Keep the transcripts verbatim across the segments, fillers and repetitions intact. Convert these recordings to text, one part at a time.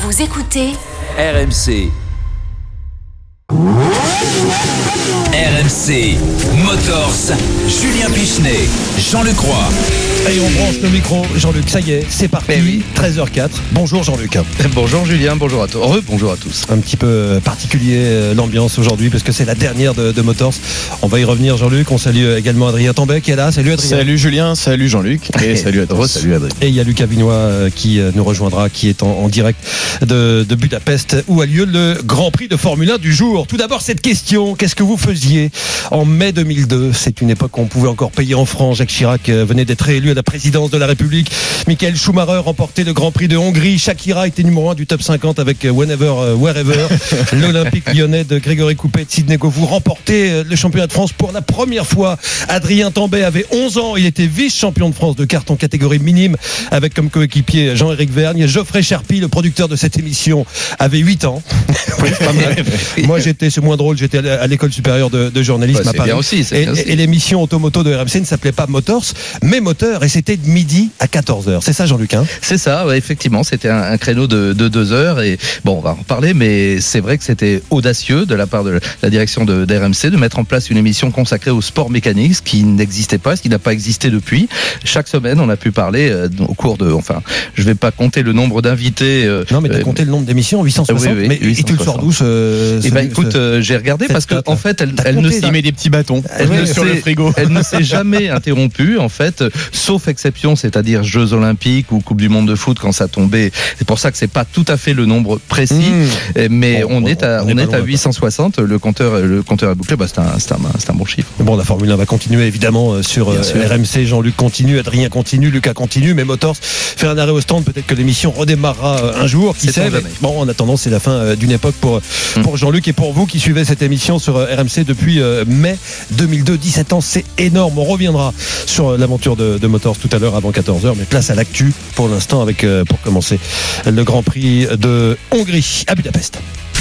Vous écoutez R M C. R M C Motors, Julien Pichenet, Jean-Luc Roy. Et on branche le micro, Jean-Luc, ça y est, c'est parti, oui. treize heures quatre. Bonjour Jean-Luc. Bonjour Julien, bonjour à tous. Heureux, bonjour à tous. Un petit peu particulier euh, l'ambiance aujourd'hui parce que c'est la dernière de, de Motors. On va y revenir Jean-Luc, on salue également Adrien Tambay qui est là. Salut Adrien. Salut Julien, salut Jean-Luc et salut à tous. Salut Adrien. Et il y a Lucas Vinois euh, qui euh, nous rejoindra, qui est en, en direct de, de Budapest où a lieu le Grand Prix de Formule un du jour. Tout d'abord cette question, qu'est-ce que vous faisiez en mai deux mille deux? C'est une époque où on pouvait encore payer en francs. Jacques Chirac euh, venait d'être réélu à la présidence de la République. Michael Schumacher remportait le Grand Prix de Hongrie. Shakira était numéro un du top cinquante avec Whenever, Wherever. L'Olympique lyonnais de Grégory Coupet et de Sidney Govou remportait le championnat de France pour la première fois. Adrien Tambay avait onze ans. Il était vice-champion de France de kart en catégorie minime avec comme coéquipier Jean-Éric Vergne. Geoffrey Charpie, le producteur de cette émission, avait huit ans. Oui, pas mal. Moi, j'étais, c'est moins drôle, j'étais à l'école supérieure de, de journalisme ouais, à Paris. Bien aussi, c'est et, bien aussi. et l'émission Automoto de R M C ne s'appelait pas Motors, mais Moteur, et c'était de midi à quatorze heures. C'est ça, Jean-Luc, hein? C'est ça, ouais, effectivement, c'était un, un créneau de, de deux heures et bon, on va en reparler, mais c'est vrai que c'était audacieux de la part de la direction de, de R M C de mettre en place une émission consacrée au sport mécanique, ce qui n'existait pas, ce qui n'a pas existé depuis. Chaque semaine, on a pu parler euh, au cours de, enfin, je vais pas compter le nombre d'invités. Euh, non, mais t'as euh, compté le nombre d'émissions, huit cent soixante. Oui, oui, mais huit cent soixante. Et tu le sors d'où ce, Eh ben, écoute, euh, j'ai regardé parce que en fait, elle, elle ne il met des petits bâtons elle ouais, ne sur s'est, le frigo. Elle ne s'est jamais interrompue, en fait, sauf exception, c'est-à-dire Jeux Olympiques ou Coupe du Monde de foot quand ça tombait. C'est pour ça que c'est pas tout à fait le nombre précis, mmh. mais bon, on, on est à, on, on est à huit cent soixante. Le compteur, le compteur est bouclé. Bah, c'est un, c'est un, c'est un bon chiffre. Bon, la Formule un va continuer évidemment sur euh, R M C. Jean-Luc continue, Adrien continue, Lucas continue, mais Motors fait un arrêt au stand. Peut-être que l'émission redémarrera euh, un jour. Qui sait, bon, en attendant, c'est la fin euh, d'une époque pour mmh. pour Jean-Luc et pour vous qui suivez cette émission sur euh, R M C depuis euh, mai deux mille deux. dix-sept ans, c'est énorme. On reviendra sur euh, l'aventure de, de Motors tout à l'heure avant quatorze heures, mais place à l'actu pour l'instant avec euh, pour commencer le Grand Prix de Hongrie à Budapest.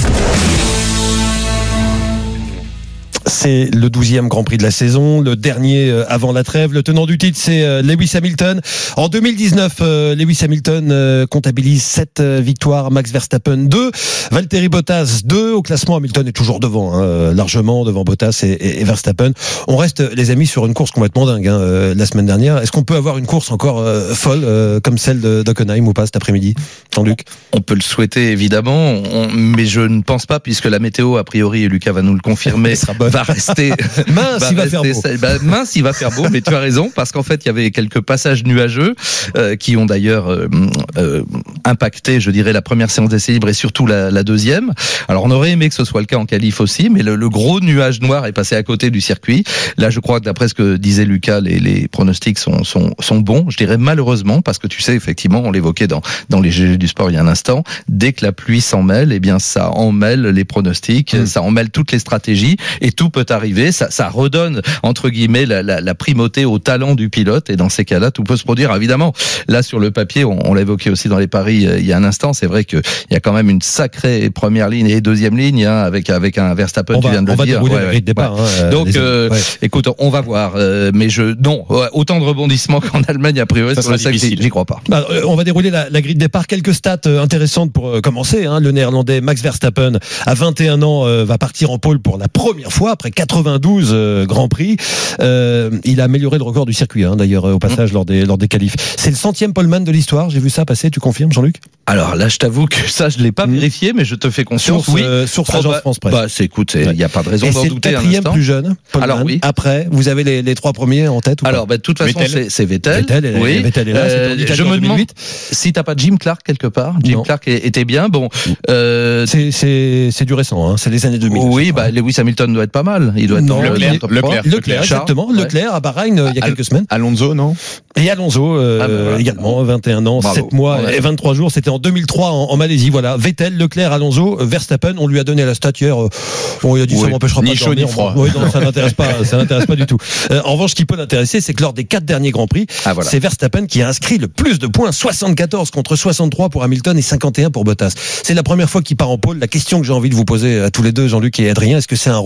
C'est le douzième Grand Prix de la saison, le dernier avant la trêve. Le tenant du titre, c'est Lewis Hamilton. En deux mille dix-neuf, Lewis Hamilton comptabilise sept victoires, Max Verstappen deux, Valtteri Bottas deux. Au classement, Hamilton est toujours devant, hein, largement devant Bottas et, et, et Verstappen. On reste, les amis, sur une course complètement dingue hein, la semaine dernière. Est-ce qu'on peut avoir une course encore euh, folle euh, comme celle de d'Hockenheim ou pas cet après-midi, Jean-Luc? On peut le souhaiter évidemment, on, mais je ne pense pas puisque la météo, a priori, et Lucas va nous le confirmer, sera bonne. Va rester mince, va il va rester, faire beau. Bah, mince, il va faire beau, mais tu as raison, parce qu'en fait, il y avait quelques passages nuageux euh, qui ont d'ailleurs euh, euh, impacté, je dirais, la première séance d'essai libre et surtout la, la deuxième. Alors, on aurait aimé que ce soit le cas en qualif aussi, mais le, le gros nuage noir est passé à côté du circuit. Là, je crois que d'après ce que disait Lucas, les, les pronostics sont, sont, sont bons. Je dirais malheureusement, parce que tu sais, effectivement, on l'évoquait dans, dans les G G du sport il y a un instant, dès que la pluie s'en mêle, eh bien, ça emmêle les pronostics, mmh. ça emmêle toutes les stratégies et tout peut arriver, ça, ça redonne entre guillemets la, la, la primauté au talent du pilote et dans ces cas-là tout peut se produire. Évidemment, là sur le papier, on, on l'a évoqué aussi dans les paris euh, il y a un instant, c'est vrai qu'il y a quand même une sacrée première ligne et deuxième ligne hein, avec avec un Verstappen, on tu va, viens de on le va dire. Ouais, ouais, ouais, départ, ouais. Hein, Donc, euh, ouais. écoute, on va voir, euh, mais je non autant de rebondissements qu'en Allemagne a priori ça sur le sac, j'y crois pas. Bah, euh, on va dérouler la, la grille de départ. Quelques stats euh, intéressantes pour euh, commencer. Hein. Le Néerlandais Max Verstappen, à vingt et un ans, euh, va partir en pole pour la première fois après quatre-vingt-douze euh, Grands Prix. Euh, il a amélioré le record du circuit, hein, d'ailleurs, euh, au passage mmh. lors des lors des qualifs. C'est le centième poleman de l'histoire. J'ai vu ça passer. Tu confirmes, Jean-Luc? Alors là, je t'avoue que ça, je l'ai pas mmh. vérifié, mais je te fais confiance. Source, oui, euh, source Agence France Presse. Bah, c'est écoute, il y a pas de raison et d'en douter un instant. C'est le quatrième plus jeune. Poleman. Alors oui. Après, vous avez les, les trois premiers en tête ou Alors, bah, de toute façon, Vettel. c'est, c'est Vettel. Vettel, est, oui. Vettel est là. Euh, c'est je me demande si t'as pas Jim Clark quelque part. Jim non. Clark était bien. Bon, euh, c'est c'est c'est du récent. Hein. C'est les années deux mille. Oui, bah Lewis Hamilton doit être pas mal. Il doit être non, dans Leclerc, le top Leclerc, trois. Leclerc, Leclerc exactement. Ouais. Leclerc à Bahreïn euh, il y a Al- quelques semaines. Alonso, non? Et Alonso euh, ah ben voilà. également, vingt et un ans, Bravo. sept mois ouais. et vingt-trois jours. C'était en deux mille trois en, en Malaisie. Voilà. Vettel, Leclerc, Alonso, Verstappen. On lui a donné la stat hier. Euh, bon, il a dit oui. ça m'empêchera ni pas de chaud dormir. ni froid. Oui, non, ça n'intéresse pas. Ça n'intéresse pas du tout. Euh, en revanche, ce qui peut l'intéresser, c'est que lors des quatre derniers Grands Prix, ah, voilà. c'est Verstappen qui a inscrit le plus de points, soixante-quatorze contre soixante-trois pour Hamilton et cinquante et un pour Bottas. C'est la première fois qu'il part en pole. La question que j'ai envie de vous poser à tous les deux, Jean-Luc et Adrien, est-ce que c'est un rôle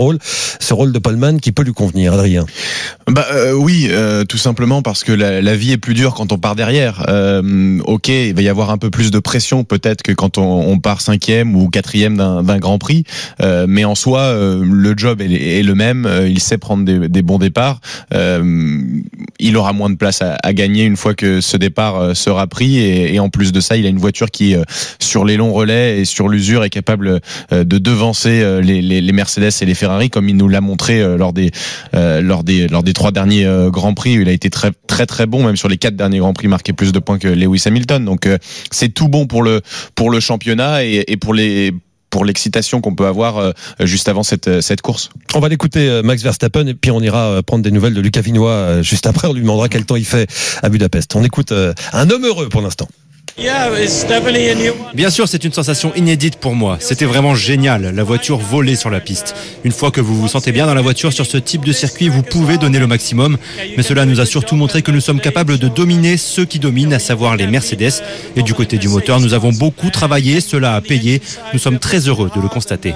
ce rôle de poleman qui peut lui convenir, Adrien. Bah euh, oui, euh, tout simplement parce que la, la vie est plus dure quand on part derrière. Euh, ok, il va y avoir un peu plus de pression peut-être que quand on, on part cinquième ou quatrième d'un, d'un Grand Prix, euh, mais en soi, euh, le job est, est le même. Euh, il sait prendre des, des bons départs. Euh, il aura moins de place à, à gagner une fois que ce départ euh, sera pris, et, et en plus de ça, il a une voiture qui, euh, sur les longs relais et sur l'usure, est capable euh, de devancer euh, les, les, les Mercedes et les Ferrari, comme il nous l'a montré euh, lors des euh, lors des lors des trois derniers euh, Grands Prix. Il a été très très très bon, même sur les quatre derniers Grands Prix, marqué plus de points que Lewis Hamilton. Donc euh, c'est tout bon pour le pour le championnat et, et pour les pour l'excitation qu'on peut avoir euh, juste avant cette cette course. On va l'écouter, euh, Max Verstappen, et puis on ira euh, prendre des nouvelles de Lucas Vignois euh, juste après. On lui demandera quel temps il fait à Budapest. On écoute euh, un homme heureux pour l'instant. Bien sûr, c'est une sensation inédite pour moi. C'était vraiment génial, la voiture volait sur la piste. Une fois que vous vous sentez bien dans la voiture sur ce type de circuit, vous pouvez donner le maximum. Mais cela nous a surtout montré que nous sommes capables de dominer ceux qui dominent, à savoir les Mercedes. Et du côté du moteur, nous avons beaucoup travaillé, cela a payé. Nous sommes très heureux de le constater.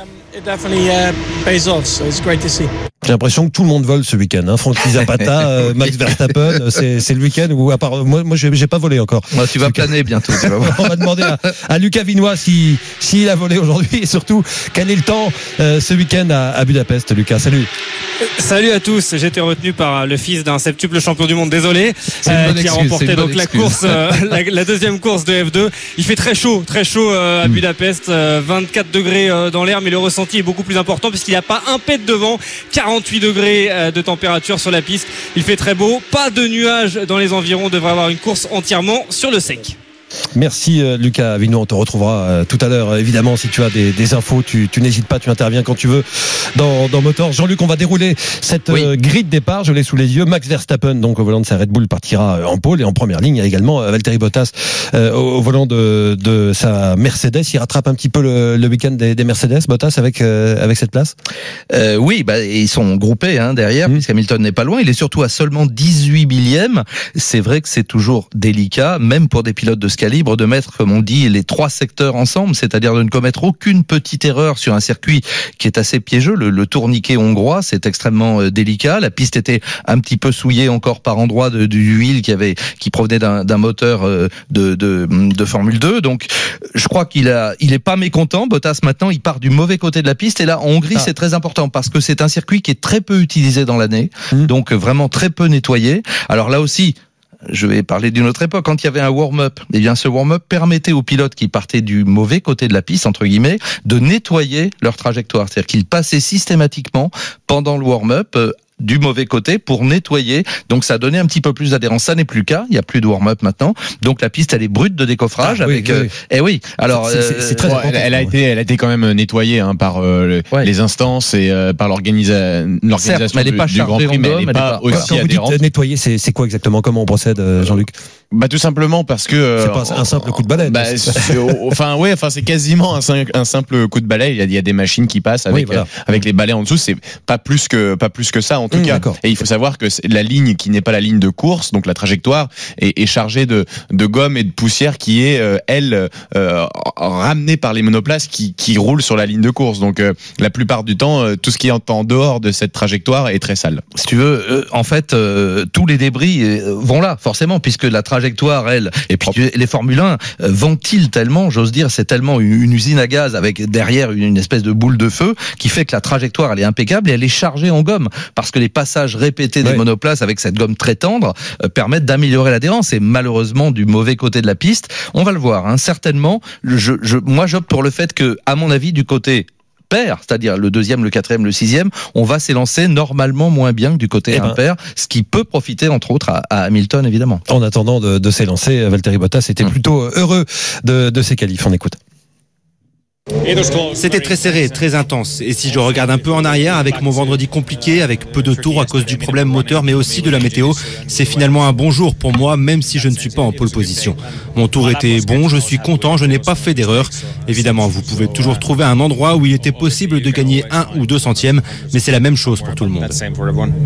J'ai l'impression que tout le monde vole ce week-end. Hein. Francky Zapata, euh, Max Verstappen, c'est, c'est le week-end où, à part moi, moi j'ai, j'ai pas volé encore. Moi, tu vas planer bientôt. Tu vas voir. On va demander à, à Lucas Vignois si s'il a volé aujourd'hui, et surtout quel est le temps euh, ce week-end à, à Budapest. Lucas, salut. Salut à tous. J'ai été retenu par le fils d'un septuple champion du monde, désolé, euh, qui a remporté donc la course, euh, la, la deuxième course de F deux. Il fait très chaud, très chaud euh, à mm. Budapest, euh, vingt-quatre degrés euh, dans l'air, mais le ressenti est beaucoup plus important puisqu'il n'y a pas un pet devant, quarante-huit degrés euh, de température sur la piste. Il fait très beau, pas de nuages dans les environs. On devrait avoir une course entièrement sur le sec. Merci euh, Lucas Vignois, on te retrouvera euh, tout à l'heure. Évidemment, si tu as des, des infos, tu, tu n'hésites pas, tu interviens quand tu veux dans, dans Motor. Jean-Luc, on va dérouler cette oui. euh, grille de départ, je l'ai sous les yeux. Max Verstappen, donc au volant de sa Red Bull, partira euh, en pôle, et en première ligne, il y a également euh, Valtteri Bottas euh, au, au volant de, de sa Mercedes. Il rattrape un petit peu le, le week-end des, des Mercedes, Bottas, avec, euh, avec cette place euh, Oui, bah, ils sont groupés hein, derrière, mmh. puisqu'Hamilton n'est pas loin. Il est surtout à seulement dix-huit millièmes. C'est vrai que c'est toujours délicat, même pour des pilotes de ce calibre, de mettre, comme on dit, les trois secteurs ensemble, c'est-à-dire de ne commettre aucune petite erreur sur un circuit qui est assez piégeux. Le, le tourniquet hongrois, c'est extrêmement euh, délicat. La piste était un petit peu souillée encore par endroits de, de huile qui avait, qui provenait d'un, d'un moteur euh, de, de, de Formule deux. Donc, je crois qu'il a, il est pas mécontent. Bottas maintenant, il part du mauvais côté de la piste. Et là, en Hongrie, ah. c'est très important parce que c'est un circuit qui est très peu utilisé dans l'année, mmh. donc vraiment très peu nettoyé. Alors là aussi, je vais parler d'une autre époque. Quand il y avait un warm-up, eh bien, ce warm-up permettait aux pilotes qui partaient du mauvais côté de la piste, entre guillemets, de nettoyer leur trajectoire. C'est-à-dire qu'ils passaient systématiquement pendant le warm-up euh, du mauvais côté pour nettoyer. Donc ça donnait un petit peu plus d'adhérence. Ça n'est plus le cas. Il n'y a plus de warm-up maintenant. Donc la piste elle est brute de décoffrage ah, avec. Oui, oui. Euh, eh oui. Alors c'est, c'est, c'est très euh, important. Elle, elle a été, elle a été quand même nettoyée hein, par euh, ouais. les instances et euh, par l'organisa... l'organisation Certes, mais elle du, pas du Grand Prix. Mais elle n'est pas, pas aussi Quand vous adhérente. dites nettoyer, c'est, c'est quoi exactement? Comment on procède, Jean-Luc? Bah tout simplement parce que euh, c'est pas un simple coup de balai. Bah, c'est, enfin ouais, enfin c'est quasiment un, un simple coup de balai. Il y a, il y a des machines qui passent avec oui, voilà. euh, avec les balais en dessous. C'est pas plus que pas plus que ça en tout mmh, cas. D'accord. Et il faut savoir que la ligne qui n'est pas la ligne de course, donc la trajectoire, est, est chargée de de gomme et de poussière qui est euh, elle euh, ramenée par les monoplaces qui qui roulent sur la ligne de course. Donc euh, la plupart du temps, euh, tout ce qui est en dehors de cette trajectoire est très sale. Si tu veux, euh, en fait, euh, tous les débris euh, vont là forcément puisque la trajectoire trajectoire, elle, et puis les Formule un euh, ventilent tellement, j'ose dire, c'est tellement une, une usine à gaz avec derrière une, une espèce de boule de feu qui fait que la trajectoire, elle est impeccable et elle est chargée en gomme parce que les passages répétés des ouais. monoplaces avec cette gomme très tendre euh, permettent d'améliorer l'adhérence et malheureusement du mauvais côté de la piste, on va le voir, hein, certainement, je, je, moi j'opte pour le fait que, à mon avis, du côté pair, c'est-à-dire le deuxième, le quatrième, le sixième, on va s'élancer normalement moins bien que du côté eh ben, impair, ce qui peut profiter entre autres à, à Hamilton évidemment. En attendant de, de s'élancer, Valtteri Bottas était mmh. plutôt heureux de, de ses qualifs. On écoute. C'était très serré, très intense. Et si je regarde un peu en arrière, avec mon vendredi compliqué, avec peu de tours à cause du problème moteur, mais aussi de la météo, c'est finalement un bon jour pour moi, même si je ne suis pas en pole position. Mon tour était bon, je suis content, je n'ai pas fait d'erreur. Évidemment, vous pouvez toujours trouver un endroit où il était possible de gagner un ou deux centièmes, mais c'est la même chose pour tout le monde.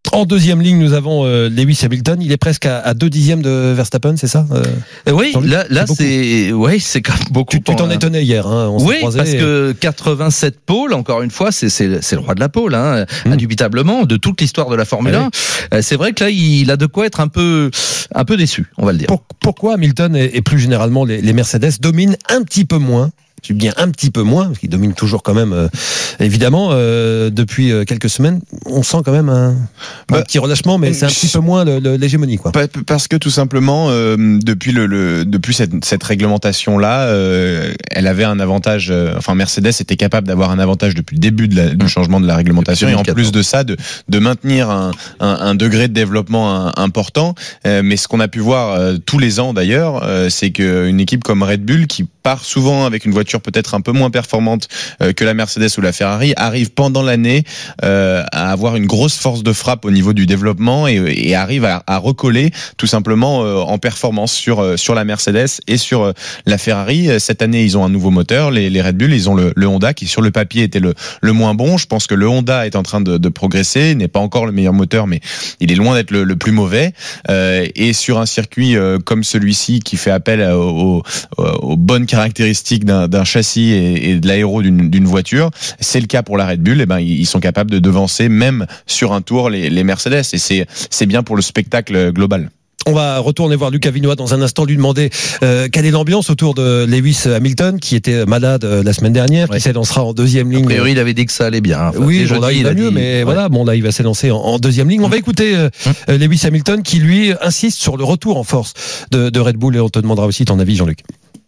En deuxième ligne, nous avons euh, Lewis Hamilton. Il est presque à, à deux dixièmes de Verstappen, c'est ça euh, Oui, là, là c'est, c'est ouais, c'est quand même beaucoup. Tu, tu t'en étonnais hier, hein, on oui, s'est croisés, parce et... que quatre-vingt-sept pôles, encore une fois, c'est, c'est, c'est le roi de la pôle, hein, mmh. indubitablement, de toute l'histoire de la Formule ah, un. Oui. C'est vrai que là, il a de quoi être un peu, un peu déçu, on va le dire. Pour, pourquoi Hamilton et, et plus généralement les, les Mercedes dominent un petit peu moins? Tu dis bien un petit peu moins, parce qu'il domine toujours quand même, euh, évidemment, euh, depuis euh, quelques semaines, on sent quand même un, bah, un petit relâchement, mais c'est un petit peu moins le, le, l'hégémonie, quoi. Parce que tout simplement, euh, depuis le, le depuis cette, cette réglementation-là, euh, elle avait un avantage. Euh, enfin, Mercedes était capable d'avoir un avantage depuis le début de la, du changement de la réglementation, et en plus de ça, de, de maintenir un, un, un degré de développement important. Euh, mais ce qu'on a pu voir euh, tous les ans d'ailleurs, euh, c'est qu'une équipe comme Red Bull, qui part souvent avec une voiture peut-être un peu moins performante euh, que la Mercedes ou la Ferrari, arrive pendant l'année euh, à avoir une grosse force de frappe au niveau du développement, et, et arrive à, à recoller tout simplement euh, en performance sur euh, sur la Mercedes et sur euh, la Ferrari. Cette année, ils ont un nouveau moteur, les, les Red Bull, ils ont le, le Honda qui sur le papier était le, le moins bon. Je pense que le Honda est en train de, de progresser, il n'est pas encore le meilleur moteur, mais il est loin d'être le, le plus mauvais. Euh, et sur un circuit euh, comme celui-ci qui fait appel aux, aux, aux bonnes caractéristiques d'un, d'un châssis et, et de l'aéro d'une, d'une voiture, c'est le cas pour la Red Bull. Et ben ils sont capables de devancer même sur un tour les, les Mercedes, et c'est c'est bien pour le spectacle global. On va retourner voir Lucas Vignois dans un instant, lui demander euh, quelle est l'ambiance autour de Lewis Hamilton, qui était malade euh, la semaine dernière, ouais. qui s'élancera en deuxième ligne. A priori, il avait dit que ça allait bien. Enfin, oui, bon, là, il va mieux, dit... mais ouais. voilà, bon là, il va s'élancer en, en deuxième ligne. On va écouter euh, hum. Lewis Hamilton qui lui insiste sur le retour en force de, de Red Bull, et on te demandera aussi ton avis, Jean-Luc.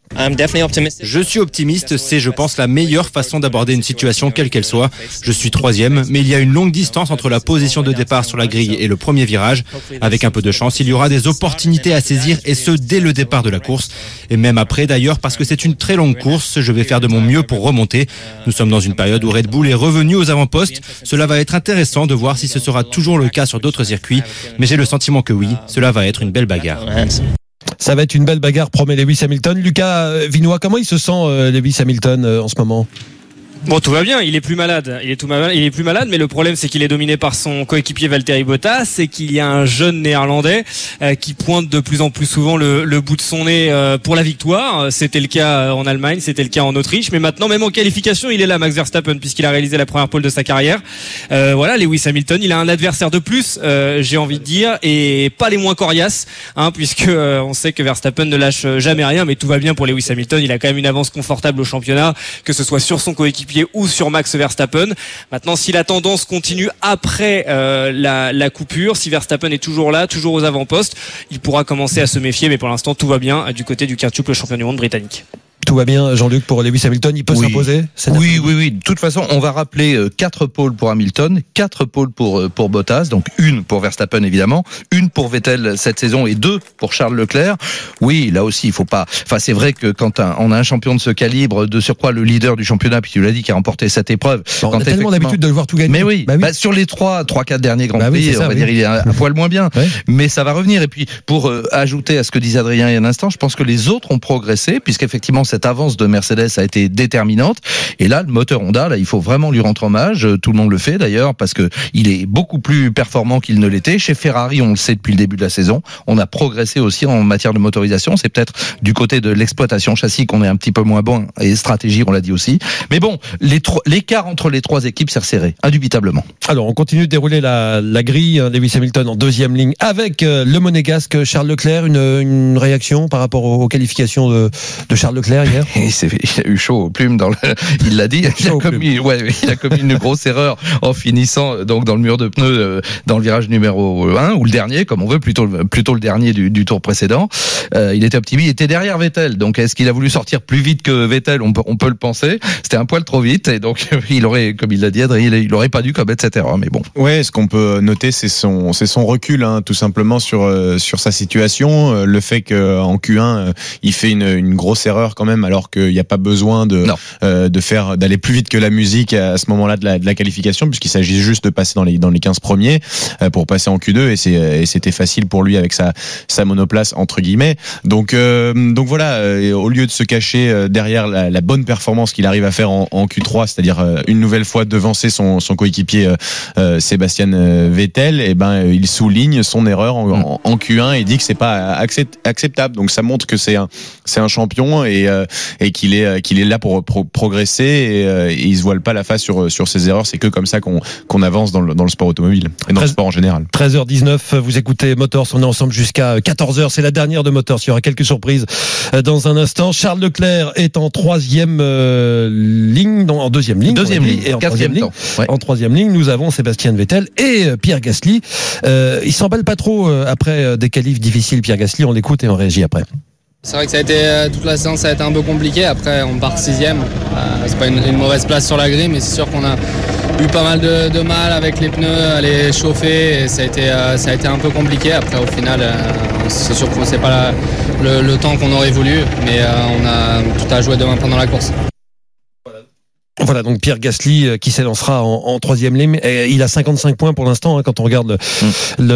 Je suis optimiste, c'est je pense la meilleure façon d'aborder une situation quelle qu'elle soit. Je suis troisième, mais il y a une longue distance entre la position de départ sur la grille et le premier virage. Avec un peu de chance, il y aura des opportunités à saisir, et ce dès le départ de la course. Et même après d'ailleurs, parce que c'est une très longue course, je vais faire de mon mieux pour remonter. Nous sommes dans une période où Red Bull est revenu aux avant-postes. Cela va être intéressant de voir si ce sera toujours le cas sur d'autres circuits, mais j'ai le sentiment que oui, cela va être une belle bagarre. Ça va être une belle bagarre, promet Lewis Hamilton. Lucas Vignois, comment il se sent, euh, Lewis Hamilton, euh, en ce moment ? Bon, tout va bien, il est plus malade, il est tout malade, il est plus malade, mais le problème c'est qu'il est dominé par son coéquipier Valtteri Bottas, et qu'il y a un jeune néerlandais euh, qui pointe de plus en plus souvent le, le bout de son nez euh, pour la victoire. C'était le cas en Allemagne, c'était le cas en Autriche, mais maintenant même en qualification, il est là, Max Verstappen, puisqu'il a réalisé la première pole de sa carrière. Euh, voilà, Lewis Hamilton, il a un adversaire de plus, euh, j'ai envie de dire, et pas les moins coriaces, hein, puisque euh, on sait que Verstappen ne lâche jamais rien, mais tout va bien pour Lewis Hamilton. Il a quand même une avance confortable au championnat, que ce soit sur son coéquipier ou sur Max Verstappen. Maintenant, si la tendance continue après euh, la, la coupure, si Verstappen est toujours là, toujours aux avant-postes, il pourra commencer à se méfier, mais pour l'instant tout va bien du côté du quintuple champion du monde britannique. Tout va bien, Jean-Luc, pour Lewis Hamilton, il peut oui. s'imposer. Oui, oui, oui. De toute façon, on va rappeler euh, quatre pôles pour Hamilton, quatre pôles pour euh, pour Bottas, donc une pour Verstappen évidemment, une pour Vettel cette saison et deux pour Charles Leclerc. Oui, là aussi, il faut pas. Enfin, c'est vrai que quand un, on a un champion de ce calibre, de surcroît le leader du championnat, puis tu l'as dit, qui a remporté cette épreuve. Bon, on a tellement l'habitude de le voir tout gagner. Mais oui, bah oui. Bah, sur les trois, trois, quatre derniers grands bah prix, oui, ça, on va oui. dire, il est un, un poil moins bien, ouais. mais ça va revenir. Et puis, pour euh, ajouter à ce que disait Adrien il y a un instant, je pense que les autres ont progressé, puisqu'effectivement cette avance de Mercedes a été déterminante. Et là, le moteur Honda, là, il faut vraiment lui rendre hommage. Tout le monde le fait d'ailleurs, parce que il est beaucoup plus performant qu'il ne l'était. Chez Ferrari, on le sait depuis le début de la saison, on a progressé aussi en matière de motorisation. C'est peut-être du côté de l'exploitation châssis qu'on est un petit peu moins bon, et stratégie, on l'a dit aussi. Mais bon, les tro- l'écart entre les trois équipes s'est resserré, indubitablement. Alors, on continue de dérouler la, la grille. Lewis Hamilton en deuxième ligne avec euh, le monégasque Charles Leclerc. Une, une réaction par rapport aux, aux qualifications de, de Charles Leclerc hier? Il, s'est, il a eu chaud aux plumes dans le, il l'a dit. Il a, commis, ouais, il a commis une grosse erreur en finissant donc dans le mur de pneus euh, dans le virage numéro un, ou le dernier, comme on veut, plutôt, plutôt le dernier du, du tour précédent. Euh, il était optimiste, il était derrière Vettel. Donc, est-ce qu'il a voulu sortir plus vite que Vettel? On peut, on peut le penser. C'était un poil trop vite, et donc il aurait, comme il l'a dit, Adrien, il, il aurait pas dû commettre cette erreur. Mais bon. Ouais, ce qu'on peut noter, c'est son, c'est son recul, hein, tout simplement sur euh, sur sa situation, euh, le fait qu'en Q un, euh, il fait une, une grosse erreur quand quand même, alors qu'il n'y a pas besoin de euh, de faire d'aller plus vite que la musique à ce moment-là de la, de la qualification, puisqu'il s'agit juste de passer dans les dans les quinze premiers euh, pour passer en Q deux, et c'est et c'était facile pour lui avec sa sa monoplace entre guillemets. Donc euh, donc voilà, euh, au lieu de se cacher euh, derrière la, la bonne performance qu'il arrive à faire en, en Q trois, c'est-à-dire euh, une nouvelle fois devancer son son coéquipier euh, euh, Sébastien Vettel, et ben euh, il souligne son erreur en, en, en Q un et dit que c'est pas accept, acceptable. Donc ça montre que c'est un c'est un champion et euh, et qu'il est qu'il est là pour pro, progresser et, euh, et il se voile pas la face sur sur ses erreurs. C'est que comme ça qu'on qu'on avance dans le dans le sport automobile et dans le sport en général. treize heures dix-neuf, vous écoutez Motors, on est ensemble jusqu'à quatorze heures, c'est la dernière de Motors, il y aura quelques surprises dans un instant. Charles Leclerc est en troisième euh, ligne, non, en deuxième ligne, deuxième ligne, et en quatrième troisième temps. ligne, ouais. En troisième ligne, nous avons Sébastien Vettel et Pierre Gasly. Euh, il s'emballe pas trop euh, après des qualifs difficiles, Pierre Gasly, on l'écoute et on réagit après. C'est vrai que ça a été, toute la séance ça a été un peu compliqué. Après, on part sixième. Euh, c'est pas une, une mauvaise place sur la grille, mais c'est sûr qu'on a eu pas mal de, de mal avec les pneus à les chauffer. Et ça a été, euh, ça a été un peu compliqué. Après, au final, euh, c'est sûr que c'est pas la, le, le temps qu'on aurait voulu, mais euh, on a tout à jouer demain pendant la course. Voilà, donc Pierre Gasly euh, qui s'élancera en, en troisième ligne. Et il a cinquante-cinq points pour l'instant, hein, quand on regarde le, mmh.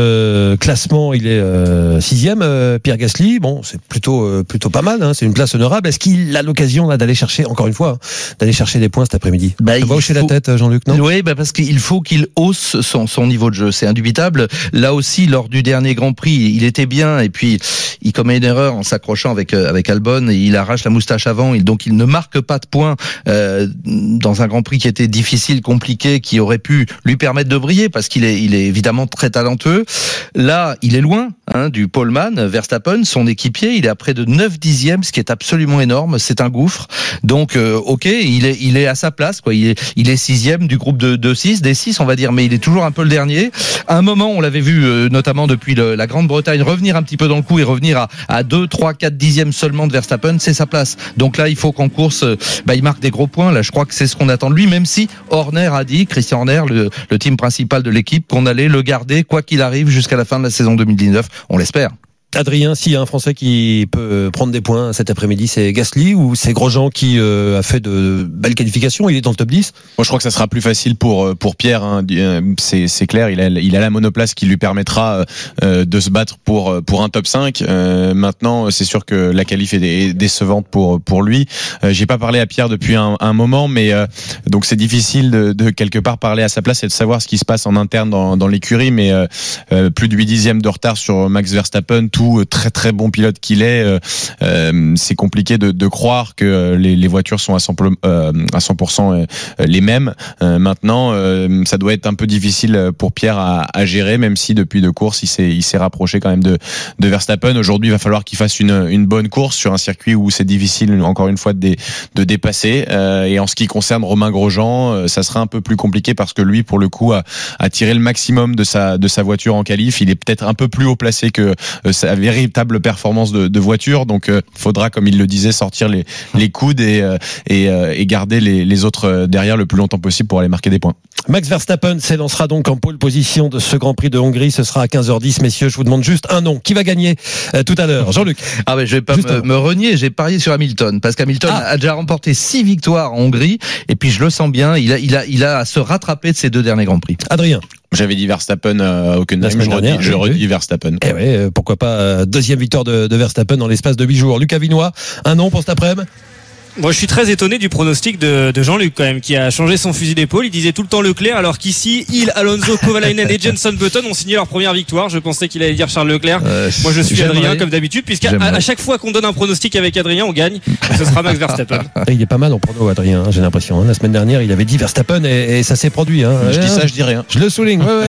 le classement, il est euh, sixième. Euh, Pierre Gasly, bon, c'est plutôt euh, plutôt pas mal. Hein, c'est une place honorable. Est-ce qu'il a l'occasion là d'aller chercher, encore une fois, hein, d'aller chercher des points cet après-midi? Bah, ça va hocher faut... la tête, Jean-Luc, non? Oui, bah parce qu'il faut qu'il hausse son son niveau de jeu. C'est indubitable. Là aussi, lors du dernier Grand Prix, il était bien et puis il commet une erreur en s'accrochant avec avec Albon. Et il arrache la moustache avant. Il, donc il ne marque pas de points. Euh, dans un Grand Prix qui était difficile, compliqué, qui aurait pu lui permettre de briller parce qu'il est, il est évidemment très talentueux. Là, il est loin hein, du poleman, Verstappen, son équipier. Il est à près de neuf dixièmes, ce qui est absolument énorme. C'est un gouffre. Donc, euh, ok, il est, il est à sa place, quoi. Il est, il est sixième du groupe de, de six, des six, on va dire, mais il est toujours un peu le dernier. À un moment, on l'avait vu, euh, notamment depuis le, la Grande-Bretagne, revenir un petit peu dans le coup et revenir à, à deux, trois, quatre dixièmes seulement de Verstappen. C'est sa place. Donc là, il faut qu'en course, euh, bah, il marque des gros points. Là, je crois que c'est ce qu'on attend de lui, même si Horner a dit, Christian Horner, le, le team principal de l'équipe, qu'on allait le garder quoi qu'il arrive jusqu'à la fin de la saison deux mille dix-neuf. On l'espère. Adrien, s'il y a un Français qui peut prendre des points cet après-midi, c'est Gasly ou c'est Grosjean qui euh, a fait de belles qualifications, il est dans le top dix? Moi, je crois que ça sera plus facile pour pour Pierre. Hein. C'est c'est clair, il a il a la monoplace qui lui permettra euh, de se battre pour pour un top cinq. Euh, maintenant, c'est sûr que la qualif est décevante pour pour lui. Euh, j'ai pas parlé à Pierre depuis un, un moment, mais euh, donc c'est difficile de, de quelque part parler à sa place et de savoir ce qui se passe en interne dans dans l'écurie. Mais euh, euh, plus de huit dixièmes de retard sur Max Verstappen. Tout très très bon pilote qu'il est, euh, euh, c'est compliqué de, de croire que les, les voitures sont à cent pour cent, euh, à cent pour cent les mêmes. Euh, maintenant, euh, ça doit être un peu difficile pour Pierre à, à gérer, même si depuis deux courses, il s'est, il s'est rapproché quand même de, de Verstappen. Aujourd'hui, il va falloir qu'il fasse une, une bonne course sur un circuit où c'est difficile, encore une fois, de, de dépasser. Euh, et en ce qui concerne Romain Grosjean, ça sera un peu plus compliqué parce que lui, pour le coup, a, a tiré le maximum de sa, de sa voiture en qualif. Il est peut-être un peu plus haut placé que euh, sa véritable performance de, de voiture. Donc, il euh, faudra, comme il le disait, sortir les, les coudes et, euh, et, euh, et garder les, les autres derrière le plus longtemps possible pour aller marquer des points. Max Verstappen s'élancera donc en pole position de ce Grand Prix de Hongrie. Ce sera à quinze heures dix, messieurs. Je vous demande juste un nom. Qui va gagner euh, tout à l'heure? Jean-Luc. Ah ben, je vais pas me, me renier. J'ai parié sur Hamilton parce qu'Hamilton ah. a déjà remporté six victoires en Hongrie et puis je le sens bien. Il a, il a, il a à se rattraper de ses deux derniers Grands Prix. Adrien. J'avais dit Verstappen à Hockenheim, je redis, je redis Verstappen. Eh ouais, pourquoi pas deuxième victoire de, de Verstappen dans l'espace de huit jours. Lucas Vinois, un nom pour cet après-midi? Moi, je suis très étonné du pronostic de, de Jean-Luc quand même, qui a changé son fusil d'épaule. Il disait tout le temps Leclerc, alors qu'ici, il, Alonso, Kovalainen et Jenson Button ont signé leur première victoire. Je pensais qu'il allait dire Charles Leclerc. Euh, Moi, je suis Adrien comme d'habitude, puisqu'à à, à chaque fois qu'on donne un pronostic avec Adrien, on gagne. Ce sera Max Verstappen. Il est pas mal en prono, Adrien. Hein, j'ai l'impression. Hein. La semaine dernière, il avait dit Verstappen et, et ça s'est produit. Hein. Je dis ça, je dis rien. Je le souligne. Ouais, ouais.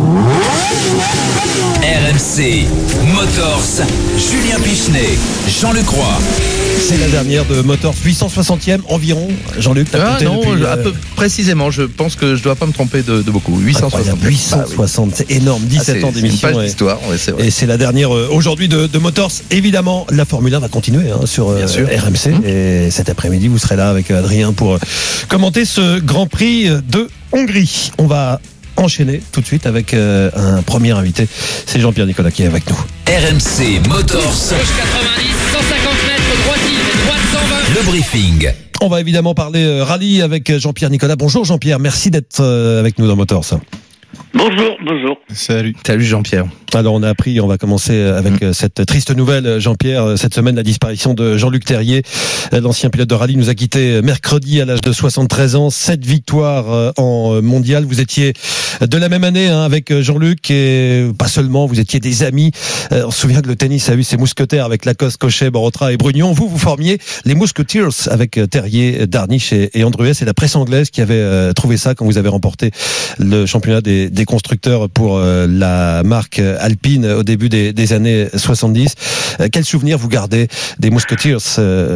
R M C Motors, Julien Pichenet, Jean-Luc Roy. C'est la dernière de Motors, huit cent soixantième environ. Jean-Luc, t'as ah compté non, depuis, à peu précisément. Je pense que je dois pas me tromper de, de beaucoup. huit cent soixante. huit cent soixante, c'est énorme. dix-sept ah, c'est, ans d'émission. C'est une page d'histoire. Ouais, c'est vrai. Et c'est la dernière euh, aujourd'hui de, de Motors. Évidemment, la Formule un va continuer hein, sur euh, R M C. Mmh. Et cet après-midi, vous serez là avec Adrien pour euh, commenter ce Grand Prix de Hongrie. On va enchaîner tout de suite avec euh, un premier invité. C'est Jean-Pierre Nicolas qui est avec nous. R M C Motors. Gauche quatre-vingt-dix, cent cinquante mètres, droite, droite cent vingt. Le briefing. On va évidemment parler rallye avec Jean-Pierre Nicolas. Bonjour Jean-Pierre, merci d'être avec nous dans Motors. Bonjour, bonjour. Salut. Salut Jean-Pierre. Alors on a appris, on va commencer avec mmh. cette triste nouvelle, Jean-Pierre, cette semaine, la disparition de Jean-Luc Terrier. L'ancien pilote de rallye nous a quitté mercredi à l'âge de soixante-treize ans, sept victoires en mondial. Vous étiez de la même année hein, avec Jean-Luc et pas seulement, vous étiez des amis. On se souvient que le tennis a eu ses mousquetaires avec Lacoste, Cochet, Borotra et Brugnon. Vous, vous formiez les Musketeers avec Terrier, Darniche et, et Andruet. C'est la presse anglaise qui avait trouvé ça quand vous avez remporté le championnat des, des constructeurs pour la marque Alpine au début des, des années soixante-dix. Quel souvenir vous gardez des Musketeers, Jean-Pierre ?